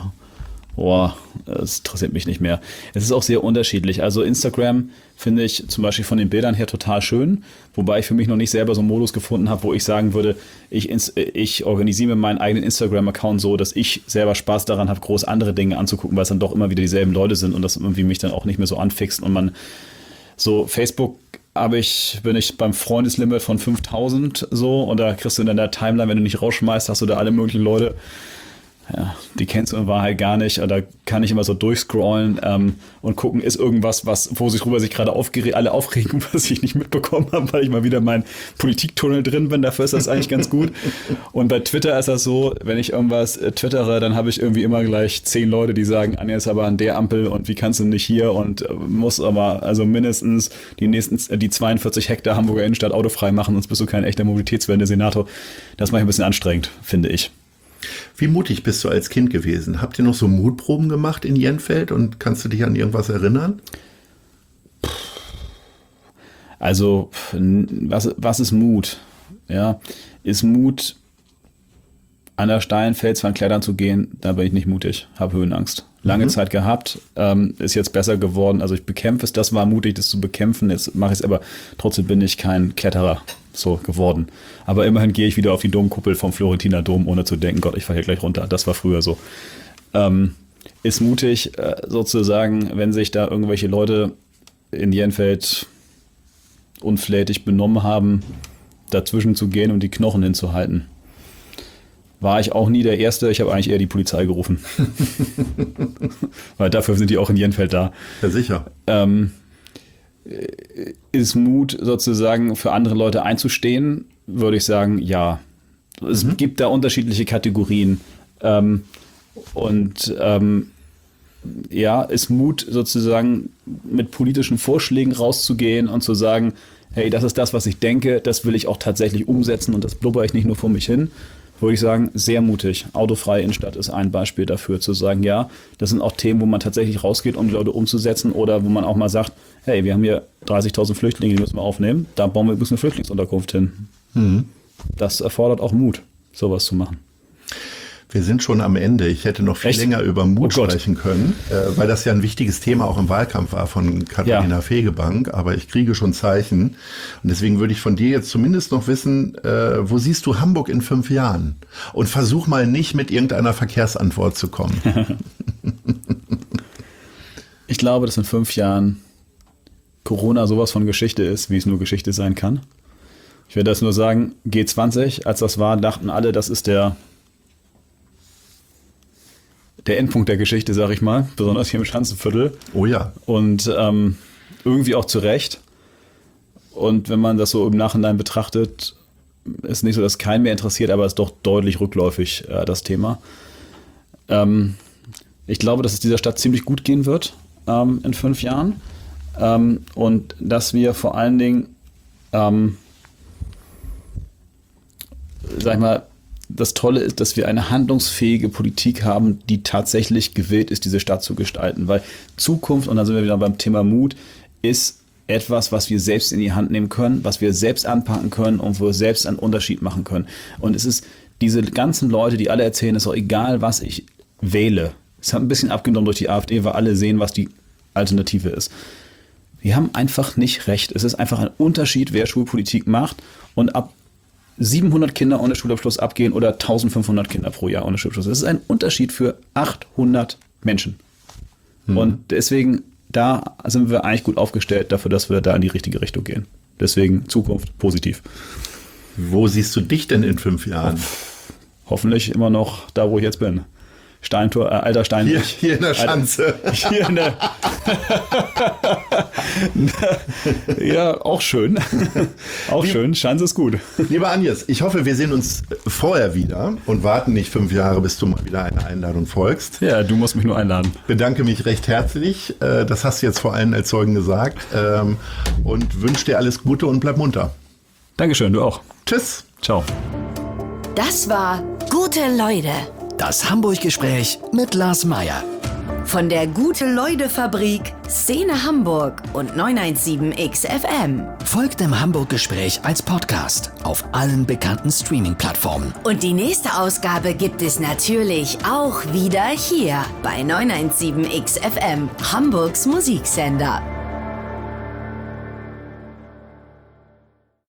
das interessiert mich nicht mehr. Es ist auch sehr unterschiedlich. Also Instagram finde ich zum Beispiel von den Bildern her total schön, wobei ich für mich noch nicht selber so einen Modus gefunden habe, wo ich sagen würde, ich organisiere mir meinen eigenen Instagram-Account so, dass ich selber Spaß daran habe, groß andere Dinge anzugucken, weil es dann doch immer wieder dieselben Leute sind und das irgendwie mich dann auch nicht mehr so anfixt. Und man so Facebook bin ich beim Freundeslimit von 5000 so und da kriegst du in deiner Timeline, wenn du nicht rausschmeißt, hast du da alle möglichen Leute. Ja, die kennst du in Wahrheit gar nicht. Da kann ich immer so durchscrollen und gucken, ist irgendwas, wo sich gerade alle aufregen, was ich nicht mitbekommen habe, weil ich mal wieder in meinem Politiktunnel drin bin. Dafür ist das eigentlich ganz gut. Und bei Twitter ist das so, wenn ich irgendwas twittere, dann habe ich irgendwie immer gleich 10 Leute, die sagen, Anja ist aber an der Ampel und wie kannst du nicht hier und muss aber also mindestens die 42 Hektar Hamburger Innenstadt autofrei machen, sonst bist du kein echter Mobilitätswende-Senator. Das mache ich ein bisschen anstrengend, finde ich. Wie mutig bist du als Kind gewesen? Habt ihr noch so Mutproben gemacht in Jenfeld und kannst du dich an irgendwas erinnern? Also, was ist Mut? Ja, ist Mut, an der steilen Felswand klettern zu gehen? Da bin ich nicht mutig, habe Höhenangst. Lange Zeit gehabt, ist jetzt besser geworden. Also ich bekämpfe es, das war mutig, das zu bekämpfen. Jetzt mache ich es aber, trotzdem bin ich kein Kletterer so geworden. Aber immerhin gehe ich wieder auf die Domkuppel vom Florentiner Dom, ohne zu denken, Gott, ich falle hier gleich runter. Das war früher so. Ist mutig, sozusagen, wenn sich da irgendwelche Leute in Jenfeld unflätig benommen haben, dazwischen zu gehen und die Knochen hinzuhalten. War ich auch nie der Erste. Ich habe eigentlich eher die Polizei gerufen. Weil dafür sind die auch in Jenfeld da. Ja, sicher. Ist Mut sozusagen für andere Leute einzustehen, würde ich sagen, ja. Es gibt da unterschiedliche Kategorien. Ist Mut sozusagen mit politischen Vorschlägen rauszugehen und zu sagen, hey, das ist das, was ich denke, das will ich auch tatsächlich umsetzen und das blubber ich nicht nur vor mich hin. Würde ich sagen, sehr mutig. Autofreie Innenstadt ist ein Beispiel dafür, zu sagen, ja, das sind auch Themen, wo man tatsächlich rausgeht, um die Leute umzusetzen oder wo man auch mal sagt, hey, wir haben hier 30.000 Flüchtlinge, die müssen wir aufnehmen, da bauen wir eine Flüchtlingsunterkunft hin. Das erfordert auch Mut, sowas zu machen. Wir sind schon am Ende. Ich hätte noch viel länger über Mut sprechen können, weil das ja ein wichtiges Thema auch im Wahlkampf war von Katharina Fegebank. Aber ich kriege schon Zeichen. Und deswegen würde ich von dir jetzt zumindest noch wissen, wo siehst du Hamburg in 5 Jahren? Und versuch mal nicht mit irgendeiner Verkehrsantwort zu kommen. Ich glaube, dass in 5 Jahren Corona sowas von Geschichte ist, wie es nur Geschichte sein kann. Ich werde das nur sagen, G20, als das war, dachten alle, das ist der Endpunkt der Geschichte, sag ich mal, besonders hier im Schanzenviertel. Oh ja. Und irgendwie auch zu Recht. Und wenn man das so im Nachhinein betrachtet, ist nicht so, dass keinen mehr interessiert, aber es ist doch deutlich rückläufig, das Thema. Ich glaube, dass es dieser Stadt ziemlich gut gehen wird in 5 Jahren. Und dass wir vor allen Dingen, sag ich mal, das Tolle ist, dass wir eine handlungsfähige Politik haben, die tatsächlich gewillt ist, diese Stadt zu gestalten. Weil Zukunft, und da sind wir wieder beim Thema Mut, ist etwas, was wir selbst in die Hand nehmen können, was wir selbst anpacken können und wo wir selbst einen Unterschied machen können. Und es ist diese ganzen Leute, die alle erzählen, es ist auch egal, was ich wähle. Es hat ein bisschen abgenommen durch die AfD, weil alle sehen, was die Alternative ist. Wir haben einfach nicht recht. Es ist einfach ein Unterschied, wer Schulpolitik macht. Und ab 700 Kinder ohne Schulabschluss abgehen oder 1500 Kinder pro Jahr ohne Schulabschluss. Das ist ein Unterschied für 800 Menschen. Und deswegen, da sind wir eigentlich gut aufgestellt dafür, dass wir da in die richtige Richtung gehen. Deswegen Zukunft positiv. Wo siehst du dich denn in 5 Jahren? Hoffentlich immer noch da, wo ich jetzt bin. Steintor, alter Steinweg. Hier in der Schanze. Hier in der ja, auch schön. Auch schön. Schanze ist gut. Lieber Agnes, ich hoffe, wir sehen uns vorher wieder und warten nicht 5 Jahre, bis du mal wieder einer Einladung folgst. Ja, du musst mich nur einladen. Bedanke mich recht herzlich. Das hast du jetzt vor allen als Zeugen gesagt. Und wünsche dir alles Gute und bleib munter. Dankeschön, du auch. Tschüss. Ciao. Das war Gute Leute. Das Hamburg-Gespräch mit Lars Meyer. Von der Gute-Leute-Fabrik, Szene Hamburg und 917XFM. Folgt dem Hamburg-Gespräch als Podcast auf allen bekannten Streaming-Plattformen. Und die nächste Ausgabe gibt es natürlich auch wieder hier bei 917XFM, Hamburgs Musiksender.